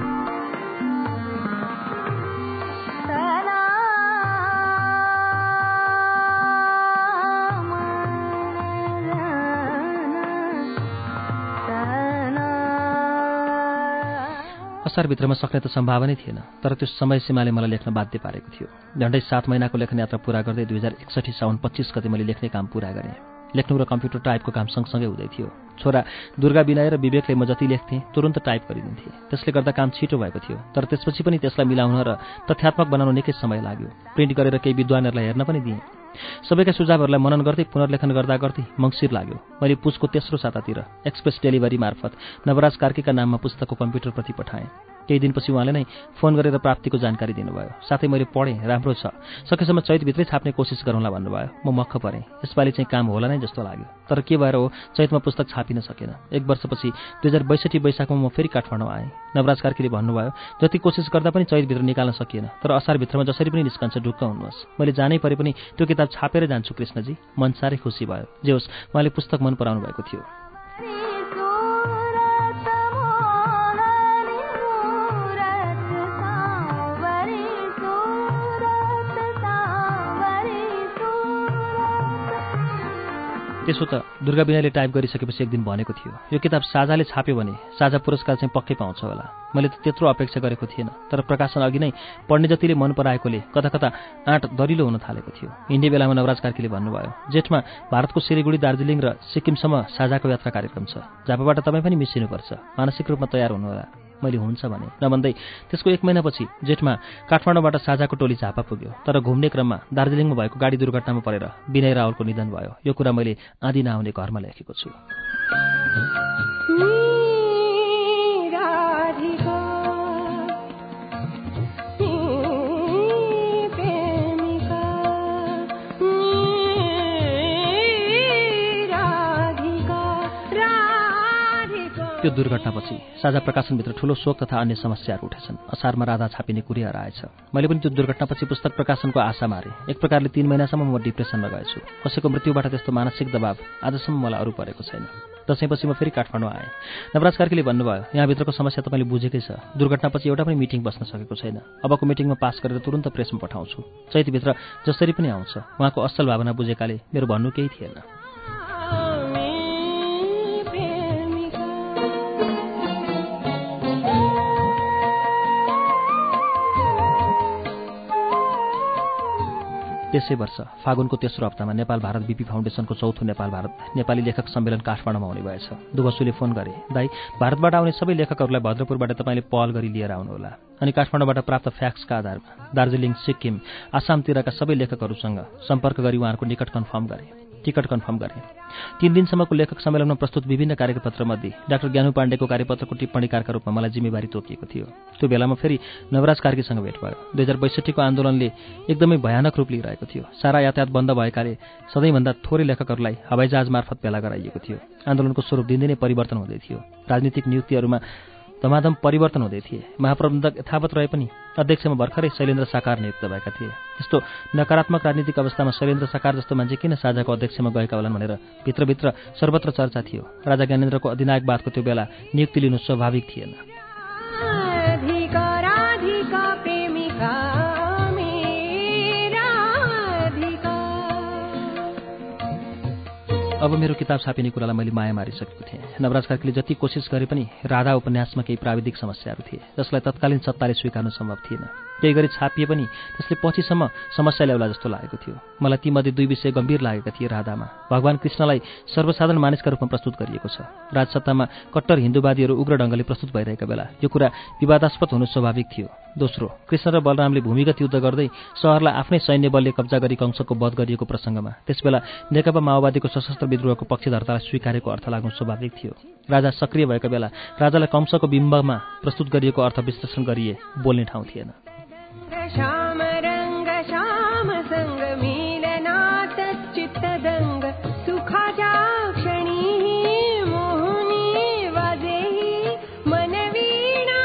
A: असारभित्रमा सक्ने त सम्भावनै थिएन, तर त्यो समय सीमाले मलाई लेख्न बाध्य पारेको थियो। झन्डै सात महिनाको लेखन यात्रा पूरा गर्दै दुई हजार एकसठी साउन पच्चिस गते मैले लेख्ने काम पूरा गरेँ। लेख्नु र कम्प्युटर टाइपको काम सँगसँगै हुँदै थियो। छोरा दुर्गा विनय र विवेकले म जति लेख्थेँ तुरन्त टाइप गरिदिन्थे। त्यसले गर्दा काम छिटो भएको थियो, तर त्यसपछि पनि त्यसलाई मिलाउन र तथ्यात्मक बनाउन निकै समय लाग्यो। प्रिन्ट गरेर केही विद्वानहरूलाई हेर्न पनि दिएँ। सबैका सुझावहरूलाई मनन गर्दै पुनर्लेखन गर्दा गर्दै मङ्सिर लाग्यो। मैले पुसको तेस्रो सातातिर एक्सप्रेस डेलिभरी मार्फत नवराज कार्कीका नाममा पुस्तकको कम्प्युटर प्रति पठाएँ। केही दिनपछि उहाँले नै फोन गरेर प्राप्तिको जानकारी दिनुभयो। साथै मैले पढेँ, राम्रो छ, सकेसम्म चैतभित्रै छाप्ने कोसिस गरौँला भन्नुभयो। म मक्ख परेँ। यसपालि चाहिँ काम होला नै जस्तो लाग्यो, तर के भएर हो चैतमा पुस्तक छापिन सकेन। एक वर्षपछि दुई हजार बैसठी वैशाखमा म फेरि काठमाडौँ आएँ। नवराज कार्कीले भन्नुभयो, जति कोसिस गर्दा पनि चैतभित्र निकाल्न सकिएन, तर असारभित्रमा जसरी पनि निस्कन्छ, ढुक्क हुनुहोस्। मैले जानै परे पनि त्यो किताब छापेर जान्छु कृष्णजी। मन साह्रै खुसी भयो। जे होस् उहाँले पुस्तक मन पराउनु भएको थियो। त्यसो त दुर्गा विनयले टाइप गरिसकेपछि एक दिन भनेको थियो, यो किताब साझाले छाप्यो भने साझा पुरस्कार चाहिँ पक्कै पाउँछ होला। मैले त त्यत्रो अपेक्षा गरेको थिएन, तर प्रकाशन अघि नै पढ्ने जतिले मन पराएकोले कता कता आँट दरिलो हुन थालेको थियो। हिँड्ने बेलामा नवराज कार्कीले भन्नुभयो, जेठमा भारतको सिलिगुडी, दार्जिलिङ र सिक्किमसम्म साझाको यात्रा कार्यक्रम छ, झापाबाट तपाईँ पनि मिसिनुपर्छ, मानसिक रूपमा तयार हुनुहोला। मैले हुन्छ भने नभन्दै त्यसको एक महिनापछि जेठमा काठमाडौँबाट साझाको टोली झापा पुग्यो, तर घुम्ने क्रममा दार्जिलिङमा भएको गाडी दुर्घटनामा परेर विनय रावलको निधन भयो। यो कुरा मैले आधी नआउने घरमा लेखेको छु। त्यो दुर्घटनापछि साझा प्रकाशनभित्र ठूलो शोक तथा अन्य समस्याहरू उठेछन्। असारमा राधा छापिने कुरै हराएछ। मैले पनि त्यो दुर्घटनापछि पुस्तक प्रकाशनको आशा मारे। एक प्रकारले तीन महिनासम्म म डिप्रेसनमा गएछु। कसैको मृत्युबाट त्यस्तो मानसिक दबाव आजसम्म मलाई अरू परेको छैन। दसैँपछि म फेरि काठमाडौँ आएँ। नवराज कार्कीले भन्नुभयो, यहाँभित्रको समस्या तपाईँले बुझेकै छ, दुर्घटनापछि एउटा पनि मिटिङ बस्न सकेको छैन, अबको मिटिङमा पास गरेर तुरन्त प्रेसमा पठाउँछु, चैतभित्र जसरी पनि आउँछ। उहाँको असल भावना बुझेकाले मेरो भन्नु केही थिएन। त्यसै वर्ष फागुनको तेस्रो हप्तामा नेपाल भारत बीपी फाउन्डेसनको चौथो नेपाल भारत नेपाली लेखक सम्मेलन काठमाडौँमा हुने भएछ। दुवसुले फोन गरे, दाई भारतबाट आउने सबै लेखकहरूलाई भद्रपुरबाट तपाईँले पहल गरी लिएर आउनुहोला। अनि काठमाडौँबाट प्राप्त फ्याक्सका आधारमा दार्जिलिङ, सिक्किम, आसामतिरका सबै लेखकहरूसँग सम्पर्क गरी उहाँहरूको निकट कन्फर्म गरे। टिकट कन्फर्म गरेँ। तीन दिनसम्मको लेखक सम्मेलनमा प्रस्तुत विभिन्न कार्यपत्रमध्ये डाक्टर ज्ञानु पाण्डेको कार्यपत्रको टिप्पणीकारका रूपमा मलाई जिम्मेवारी तोकिएको थियो। त्यो बेलामा फेरि नवराज कार्कीसँग भेट भयो। दुई हजार बैसठीको आन्दोलनले एकदमै भयानक रूप लिइरहेको थियो। सारा यातायात बन्द भएकाले सधैँभन्दा थोरै लेखकहरूलाई हवाईजहाज मार्फत भेला गराइएको थियो। आन्दोलनको स्वरूप दिनदिनै परिवर्तन हुँदै थियो। राजनीतिक नियुक्तिहरूमा धमाधम परिवर्तन हुँदै थिए। महाप्रबन्धक यथावत रहे पनि अध्यक्षमा भर्खरै शैलेन्द्र साकार नियुक्त भएका थिए। यस्तो नकारात्मक राजनीतिक अवस्थामा शैलेन्द्र साकार जस्तो मान्छे किन साझाको अध्यक्षमा गएका होलान् भनेर भित्रभित्र सर्वत्र चर्चा थियो। राजा ज्ञानेन्द्रको अधिनायकवादको त्यो बेला नियुक्ति लिनु स्वाभाविक थिएन। अब मेरो किताब छापिने कुरालाई मैले माया मारिसकेको थिएँ। नवराज कार्कीले जति कोसिस गरे पनि राधा उपन्यासमा केही प्राविधिक समस्याहरू थिए जसलाई तत्कालीन सत्ताले स्वीकार्नु सम्भव थिएन। त्यही गरी छापिए पनि त्यसले पछिसम्म समस्या ल्याउला जस्तो लागेको थियो। मलाई तीमध्ये दुई विषय गम्भीर लागेका थिए। राधामा भगवान कृष्णलाई सर्वसाधारण मानिसका रूपमा प्रस्तुत गरिएको छ। राजसत्तामा कट्टर हिन्दूवादीहरू उग्र ढङ्गले प्रस्तुत भइरहेका बेला यो कुरा विवादास्पद हुनु स्वाभाविक थियो। दोस्रो, कृष्ण र बलरामले भूमिगत युद्ध गर्दै सहरलाई आफ्नै सैन्य बलले कब्जा गरी कंसको वध गरिएको प्रसङ्गमा त्यसबेला नेकपा माओवादीको सशस्त्र विद्रोहको पक्षधर्तालाई स्वीकारेको अर्थ लाग्नु स्वाभाविक थियो। राजा सक्रिय भएका बेला राजालाई कंसको बिम्बमा प्रस्तुत गरिएको अर्थ विश्लेषण गरिए बोल्ने ठाउँ थिएन।
C: श्याम रंग श्याम संग मिलनात चित्तदंग सुखाच्या क्षणी मोहनी वाजेही मनवीणा।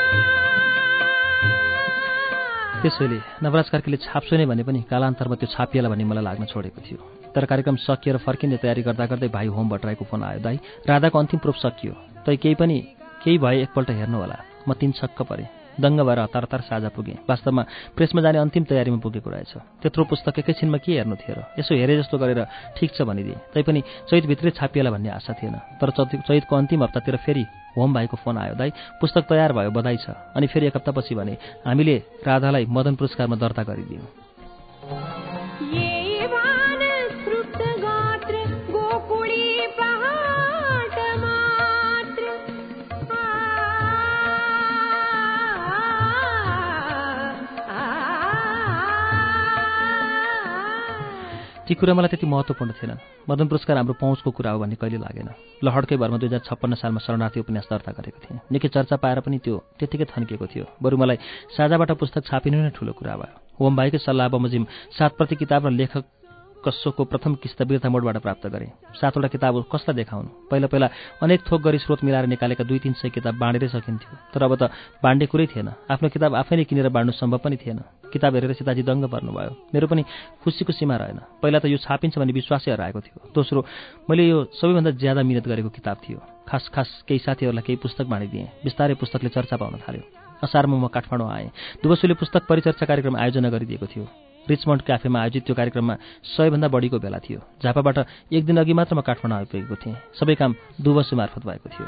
A: त्यसैले नवराज कार्कीले छाप्छु नै भने पनि कालान्तरमा त्यो छापिएला भन्ने मलाई लाग्न छोडेको थियो। तर कार्यक्रम सकिएर फर्किने तयारी गर्दा गर्दै भाइ होम भट्टराईको फोन आयो। दाइ, राधाको अन्तिम प्रुफ सकियो। तै केही पनि केही भए एकपल्ट हेर्नु होला। म तीन छक्क परेँ। दङ्ग भएर हतार हतार साझा पुगेँ। वास्तवमा प्रेसमा जाने अन्तिम तयारीमा पुगेको रहेछ। त्यत्रो पुस्तक एकैछिनमा के हेर्नु थियो र? यसो हेरे जस्तो गरेर ठिक छ भनिदिए। तैपनि चैतभित्रै छापिएला भन्ने आशा थिएन। तर चैतको अन्तिम हप्तातिर फेरि होम भाइको फोन आयो। दाइ, पुस्तक तयार भयो, बधाई छ। अनि फेरि एक हप्तापछि भने हामीले राधालाई मदन पुरस्कारमा दर्ता गरिदियौँ। ती कुरा मलाई त्यति महत्त्वपूर्ण थिएन। मदन पुरस्कार हाम्रो पहुँचको कुरा हो भन्ने कहिले लागेन। लहडकै भरमा दुई हजार छप्पन्न सालमा शरणार्थी उपन्यास दर्ता गरेको थिएँ। निकै चर्चा पाएर पनि त्यो त्यतिकै थन्किएको थियो। बरु मलाई साझाबाट पुस्तक छापिनु नै ठुलो कुरा भयो। होम भाइकै सल्लाह बमोजिम सात प्रति किताब र लेखक कसोको प्रथम किस्ता बिर्ता मोडबाट प्राप्त गरेँ। सातवटा किताब कसलाई देखाउनु? पहिला पहिला अनेक थोक गरी स्रोत मिलाएर निकालेका दुई तीन सय किताब बाँडेरै सकिन्थ्यो। तर अब त बाँड्ने कुरै थिएन। आफ्नो किताब आफै नै किनेर बाँड्नु सम्भव पनि थिएन। किताब हेरेर सीताजी दङ्ग पर्नुभयो। मेरो पनि खुसीको सीमा रहेन। पहिला त यो छापिन्छ भन्ने विश्वासै हराएको थियो। दोस्रो, मैले यो सबैभन्दा ज्यादा मिहिनेत गरेको किताब थियो। खास खास केही साथीहरूलाई केही पुस्तक बाँडिदिएँ। बिस्तारै पुस्तकले चर्चा पाउन थाल्यो। असारमा म काठमाडौँ आएँ। दुवसुले पुस्तक परिचर्चा कार्यक्रम आयोजना गरिदिएको थियो। रिचमन्ड क्याफेमा आयोजित त्यो कार्यक्रममा सयभन्दा बढीको भेला थियो। झापाबाट एक दिन अघि मात्र म काठमाडौँ आइपुगेको थिएँ। सबै काम दुवसु मार्फत भएको थियो।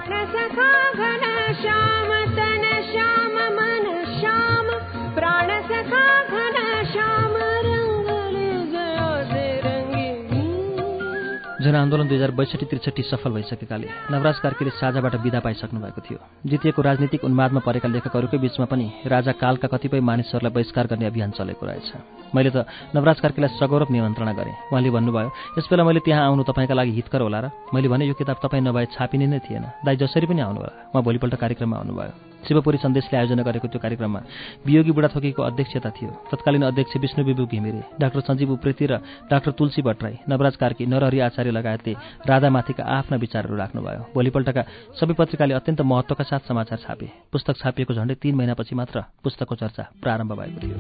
A: जनआन्दोलन दुई हजार बैसठी त्रिसठी सफल भइसकेकाले नवराज कार्कीले साझाबाट विदा पाइसक्नु भएको थियो। जितिएको राजनीतिक उन्मादमा परेका लेखकहरूकै बीचमा पनि राजा कालका कतिपय मानिसहरूलाई बहिष्कार गर्ने अभियान चलेको रहेछ। मैले त नवराज कार्कीलाई सगौरव निमन्त्रणा गरेँ। उहाँले भन्नुभयो, यसबेला मैले त्यहाँ आउनु तपाईँका लागि हितकर होला र? मैले भने, यो किताब तपाईँ नभए छापिने नै थिएन। दाइ जसरी पनि आउनु होला। उहाँ भोलिपल्ट कार्यक्रममा आउनुभयो। शिवपुरी सन्देशले आयोजना गरेको त्यो कार्यक्रममा वियोगी बुढाथोकीको अध्यक्षता थियो। तत्कालीन अध्यक्ष विष्णुविभु घिमिरे, डाक्टर सञ्जीव उप्रेती र डाक्टर तुलसी भट्टराई, नवराज कार्की, नरहरि आचार्य लगायतले राधामाथिका आफ्ना विचारहरू राख्नुभयो। भोलिपल्टका सबै पत्रिकाले अत्यन्त महत्त्वका साथ समाचार छापे। पुस्तक छापिएको झण्डै तीन महिनापछि मात्र पुस्तकको चर्चा प्रारम्भ भएको थियो।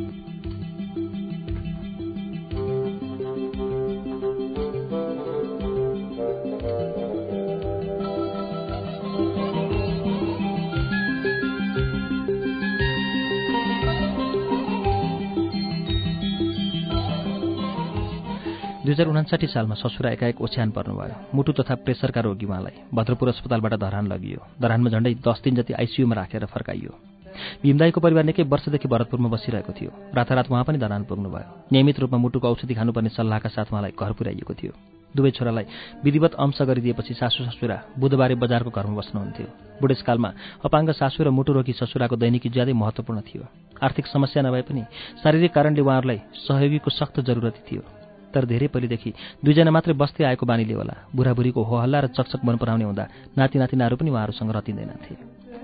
A: दुई हजार उनासाठी सालमा ससुरा एकाएक ओछ्यान पर्नुभयो। मुटु तथा प्रेसरका रोगी उहाँलाई भद्रपुर अस्पतालबाट धरान लगियो। धरानमा झण्डै दस दिन जति आइसियूमा राखेर फर्काइयो। भीमदाईको परिवार निकै वर्षदेखि भरतपुरमा बसिरहेको थियो। रातारात उहाँ पनि धरान पुग्नुभयो। नियमित रूपमा मुटुको औषधि खानुपर्ने सल्लाहका साथ उहाँलाई घर पुर्याइएको थियो। दुवै छोरालाई विधिवत अंश गरिदिएपछि सासू ससुरा बुधबारे बजारको घरमा बस्नुहुन्थ्यो। बुढेसकालमा अपाङ्ग सासू र मुटु रोगी ससुराको दैनिकी ज्यादै महत्त्वपूर्ण थियो। आर्थिक समस्या नभए पनि शारीरिक कारणले उहाँहरूलाई सहयोगीको सख्त जरुरत थियो। तर धेरै पहिलेदेखि दुईजना मात्रै बस्दै आएको बानीले होला बुढाबुढीको हो हल्ला र चकचक मन पराउने हुँदा नाति नातिनाहरू पनि उहाँहरूसँग रतिँदैनथे।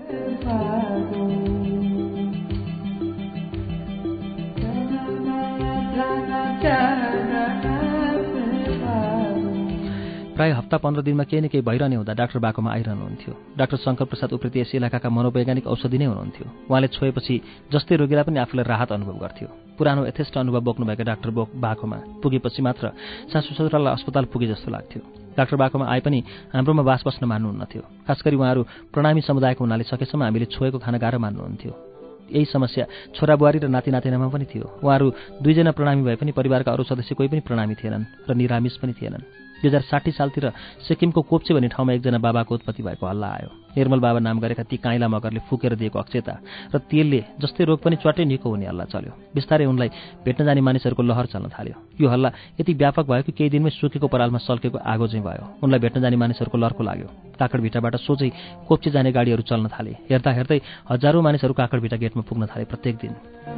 A: प्राय हप्ता पन्ध्र दिनमा केही न केही भइरहने हुँदा डाक्टर बाकोमा आइरहनुहुन्थ्यो। डाक्टर शङ्कर प्रसाद उप्रेती यस इलाकाका मनोवैज्ञानिक औषधि नै हुनुहुन्थ्यो। उहाँले छोएपछि जस्तै रोगीलाई पनि आफूलाई राहत अनुभव गर्थ्यो। पुरानो यथेष्ट अनुभव बोक्नुभएका डाक्टर बो बाकोमा पुगेपछि मात्र सासु ससुरालाई अस्पताल पुगे जस्तो लाग्थ्यो। डाक्टर बाकोमा आए पनि हाम्रोमा बास बस्न मान्नुहुन्नथ्यो। खास गरी उहाँहरू प्रणामी समुदायको हुनाले सकेसम्म हामीले छोएको खाना गाह्रो मान्नुहुन्थ्यो। यही समस्या छोरा बुहारी र नाति नातिनामा पनि थियो। उहाँहरू दुईजना प्रणामी भए पनि परिवारका अरू सदस्य कोही पनि प्रणामी थिएनन् र निरामिष पनि थिएनन्। दुई हजार साठी सालतिर सिक्किमको कोप्चे भन्ने ठाउँमा एकजना बाबाको उत्पत्ति भएको हल्ला आयो। निर्मल बाबा नाम गरेका ती काइला मगरले फुकेर दिएको अक्षता र तेलले जस्तै रोग पनि च्वाटै निको हुने हल्ला चल्यो। बिस्तारै उनलाई भेट्न जाने मानिसहरूको लहर चल्न थाल्यो। यो हल्ला यति व्यापक भयो कि केही दिनमै सुकेको परालमा सल्केको आगो चाहिँ भयो। उनलाई भेट्न जाने मानिसहरूको लर्को लाग्यो। काकडभिटाबाट सोझै कोप्चे जाने गाडीहरू चल्न थाले। हेर्दा हेर्दै हजारौं मानिसहरू काकडभिटा गेटमा पुग्न थाले प्रत्येक दिन।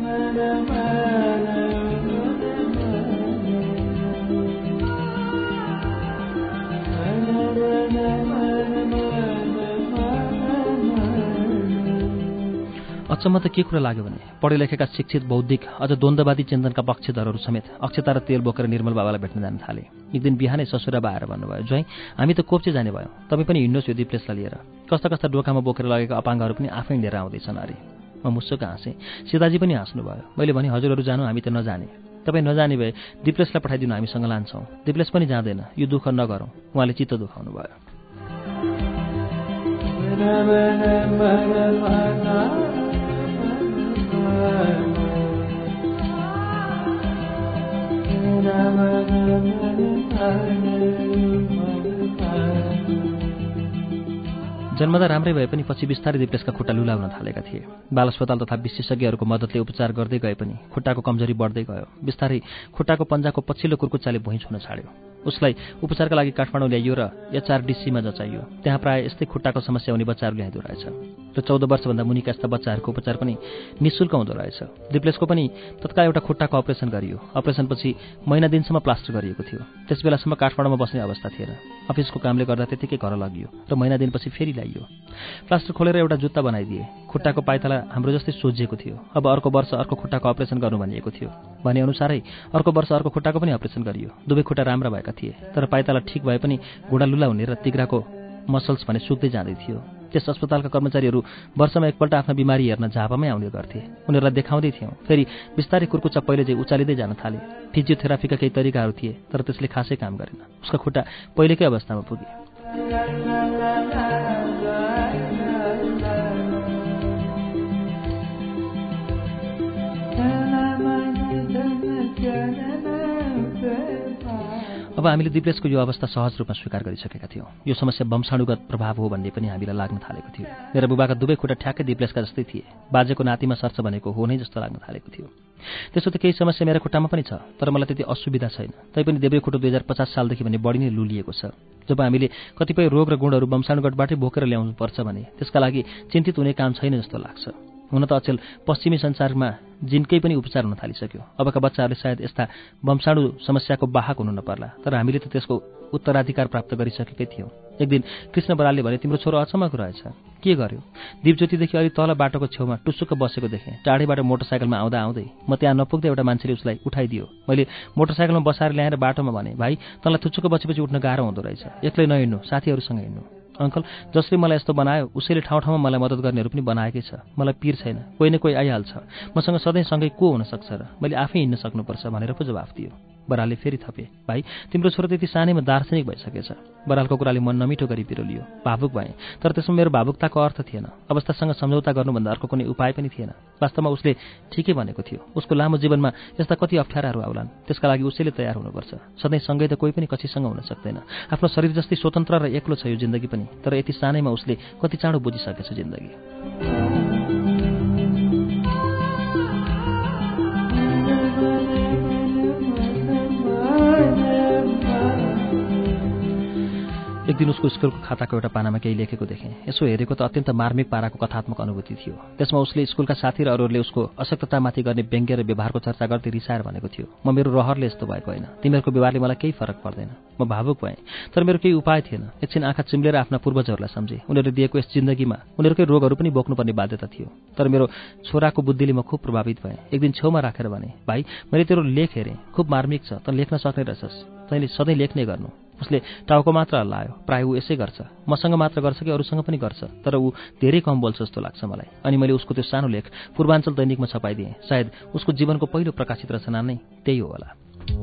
A: अचम्म त के कुरा लाग्यो भने पढे लेखेका शिक्षित बौद्धिक अझ द्वन्द्ववादी चिन्तनका पक्षधरहरू समेत अक्षता र तेल बोकेर निर्मल बाबालाई भेट्न जान थाले। एक दिन बिहानै ससुरा बा आएर भन्नुभयो, ज्वाइँ हामी त कोप्चे जाने भयौँ, तपाईँ पनि हिँड्नुहोस् यो दिप्लेसलाई लिएर। कस्ता कस्ता डोकामा बोकेर लगेका अपाङ्गहरू पनि आफै लिएर आउँदैछन् अरे। म मुस्सुक हाँसेँ। सीताजी पनि हाँस्नुभयो। मैले भने हजुरहरू जानु, हामी त नजाने। तपाईँ नजाने भए दिप्लेसलाई पठाइदिनु, हामीसँग लान्छौँ। दिप्लेस पनि जाँदैन, यो दुःख नगरौँ। उहाँले चित्त दुखाउनु भयो। जन्मदा राम्रै भए पनि पछि बिस्तारै दिप्लेसका खुट्टा लुलाउन थालेका थिए। बाल अस्पताल तथा विशेषज्ञहरूको मद्दतले उपचार गर्दै गए पनि खुट्टाको कमजोरी बढ्दै गयो। बिस्तारै खुट्टाको पन्जाको पछिल्लो कुर्कुच्चाले भुइँ छुन छाड्यो। उसलाई उपचारका लागि काठमाडौँ ल्याइयो र एचआरडिसीमा जचाइयो। त्यहाँ प्राय यस्तै खुट्टाको समस्या हुने बच्चाहरू ल्याइदो रहेछ र चौध वर्षभन्दा मुनिका यस्ता बच्चाहरूको उपचार पनि निःशुल्क हुँदो रहेछ। दिप्लेसको पनि तत्काल एउटा खुट्टाको अपरेसन गरियो। अपरेसनपछि महिना दिनसम्म प्लास्टर गरिएको थियो। त्यस बेलासम्म काठमाडौँमा बस्ने अवस्था थिएन। अफिसको कामले गर्दा त्यतिकै घर लगियो र महिना दिनपछि फेरि ल्याइयो। प्लास्टर खोलेर एउटा जुत्ता बनाइदिए। खुट्टाको पाइताला हाम्रो जस्तै सोझिएको थियो। अब अर्को वर्ष अर्को खुट्टाको अपरेसन गर्नु भनिएको थियो। भनेअनुसारै अर्को वर्ष अर्को खुट्टाको पनि अपरेसन गरियो। दुवै खुट्टा राम्रा भएका थिए, तर पाइताला ठिक भए पनि घुँडा लुला हुने र तिग्राको मसल्स भने सुक्दै जाँदै थियो। त्यस अस्पतालका कर्मचारीहरू वर्षमा एकपल्ट आफ्ना बिमारी हेर्न झापामै आउने गर्थे। उनीहरूलाई देखाउँदै थियौँ। फेरि बिस्तारै कुर्कुच्चा पहिले चाहिँ उचालिँदै जान थाले। फिजियोथेरापीका केही तरिकाहरू थिए, तर त्यसले खासै काम गरेन। उसका खुट्टा पहिलेकै अवस्थामा पुगे। अब हामीले दिप्लेसको यो अवस्था सहज रूपमा स्वीकार गरिसकेका थियौँ। यो समस्या वंशाणुगत प्रभाव हो भन्ने पनि हामीलाई लाग्न थालेको थियो। मेरा बुबाका दुवै खुट्टा ठ्याक्कै दिप्लेसका जस्तै थिए। बाजेको नातिमा सर्छ भनेको हो नै जस्तो लाग्न थालेको थियो। त्यसो त केही समस्या मेरो खुट्टामा पनि छ, तर मलाई त्यति असुविधा छैन। तैपनि देब्रे खुट्टो दुई हजार पचास सालदेखि भने बढी नै लुलिएको छ। जब हामीले कतिपय रोग र गुणहरू वंशाणुगतबाटै बोकेर ल्याउनु पर्छ भने त्यसका लागि चिन्तित हुने काम छैन जस्तो लाग्छ। हुन त अचेल पश्चिमी संसारमा जिनकै पनि उपचार हुन थालिसक्यो। अबका बच्चाहरूले सायद यस्ता वंशाणु समस्याको वाहक हुनु नपर्ला, तर हामीले त त्यसको उत्तराधिकार प्राप्त गरिसकेकै थियौँ। एक दिन कृष्ण बरालले भने, तिम्रो छोरो अचम्मको रहेछ। के गर्यो? दीपज्योतिदेखि अलि तल बाटोको छेउमा टुस्सुक्क बसेको देखेँ। टाढैबाट मोटरसाइकलमा आउँदा आउँदै म त्यहाँ नपुग्दै एउटा मान्छेले उसलाई उठाइदियो। मैले मोटरसाइकलमा बसाएर ल्याएर बाटोमा भने, भाइ तँलाई थुच्चुक्क बसेपछि उठ्न गाह्रो हुँदो रहेछ, एक्लै नहिँड्नु, साथीहरूसँग हिँड्नु। अङ्कल, जसले मलाई यस्तो बनायो उसैले ठाउँ ठाउँमा मलाई मद्दत गर्नेहरू पनि बनाएकै छ। मलाई पिर छैन, कोही न कोही आइहाल्छ। मसँग सधैँ सँगै को हुन सक्छ र? मैले आफै हिँड्न सक्नुपर्छ भनेर पो जवाफ दियो। बरालले फेरि थपे, भाइ तिम्रो छोरो त्यति सानैमा दार्शनिक भइसकेछ। बरालको कुराले मन नमिठो गरी पिरोलियो। भावुक भएँ, तर त्यसमा मेरो भावुकताको अर्थ थिएन। अवस्थासँग सम्झौता गर्नुभन्दा अर्को कुनै उपाय पनि थिएन। वास्तवमा उसले ठिकै भनेको थियो। उसको लामो जीवनमा यस्ता कति अप्ठ्याराहरू आउलान्, त्यसका लागि उसैले तयार हुनुपर्छ। सधैँ सँगै त कोही पनि कसीसँग हुन सक्दैन। आफ्नो शरीर जस्तै स्वतन्त्र र एक्लो छ यो जिन्दगी पनि, तर यति सानैमा उसले कति चाँडो बुझिसकेछ जिन्दगी। एक दिन उसको स्कुलको खाताको एउटा पानामा केही लेखेको देखेँ। यसो हेरेको त अत्यन्त मार्मिक पाराको कथात्मक अनुभूति थियो। त्यसमा उसले स्कुलका साथी र अरूहरूले उसको अशक्ततामाथि गर्ने व्यङ्ग्य र व्यवहारको चर्चा गर्दै रिसाएर भनेको थियो, म मेरो रहरले यस्तो भएको होइन, तिमीहरूको व्यवहारले मलाई केही फरक पर्दैन। म भावुक भएँ, तर मेरो केही उपाय थिएन। एकछिन आँखा चिम्लेर आफ्ना पूर्वजहरूलाई सम्झेँ। उनीहरूले दिएको यस जिन्दगीमा उनीहरूकै रोगहरू पनि बोक्नुपर्ने बाध्यता थियो। तर मेरो छोराको बुद्धिले म खुब प्रभावित भएँ। एक दिन छेउमा राखेर भने, भाइ मैले तेरो लेख हेरेँ, खुब मार्मिक छ, त लेख्न सक्ने रहेछस्, तैँले सधैँ लेख्ने गर्नु। उसले टाउको मात्र हल्लायो। प्राय ऊ यसै गर्छ, मसँग मात्र गर्छ कि अरूसँग पनि गर्छ, तर ऊ धेरै कम बोल्छ जस्तो लाग्छ मलाई। अनि मैले उसको त्यो सानो लेख पूर्वाञ्चल दैनिकमा छपाइदिएँ। सायद उसको जीवनको पहिलो प्रकाशित रचना नै त्यही हो होला।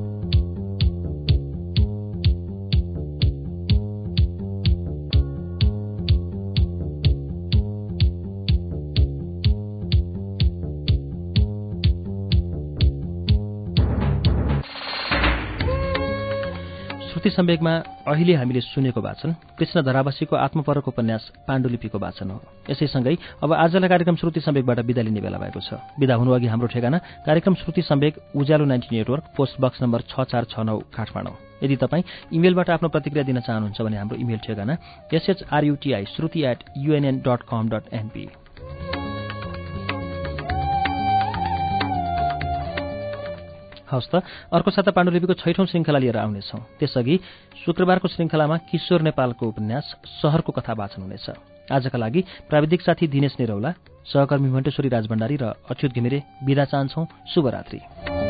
A: श्रुति सम्वेकमा अहिले हामीले सुनेको वाचन कृष्ण धरावासीको आत्मपरक उपन्यास पाण्डुलिपिको वाचन हो। यसैसँगै अब आजलाई कार्यक्रम श्रुति सम्वेकबाट बिदा लिने बेला भएको छ। बिदा हुनुअघि हाम्रो ठेगाना कार्यक्रम Shruti Samvek, Ujyalo ninety network, post box number छ चार छ नौ, काठमाडौँ। यदि तपाईँ इमेलबाट आफ्नो प्रतिक्रिया दिन चाहनुहुन्छ भने हाम्रो इमेल ठेगाना S H R U T I Shruti at U N N dot com dot N P. हवस् त, अर्को साता पाण्डुलिपिको छैठौं श्रृङ्खला लिएर आउनेछौँ। त्यसअघि शुक्रबारको श्रृङ्खलामा किशोर नेपालको उपन्यास सहरको कथा वाचन हुनेछ। आजका लागि प्राविधिक साथी दिनेश निरौला, सहकर्मी मण्टेश्वरी राजभण्डारी र अच्युत घिमिरे बिदा चाहन्छौँ। शुभरात्रि।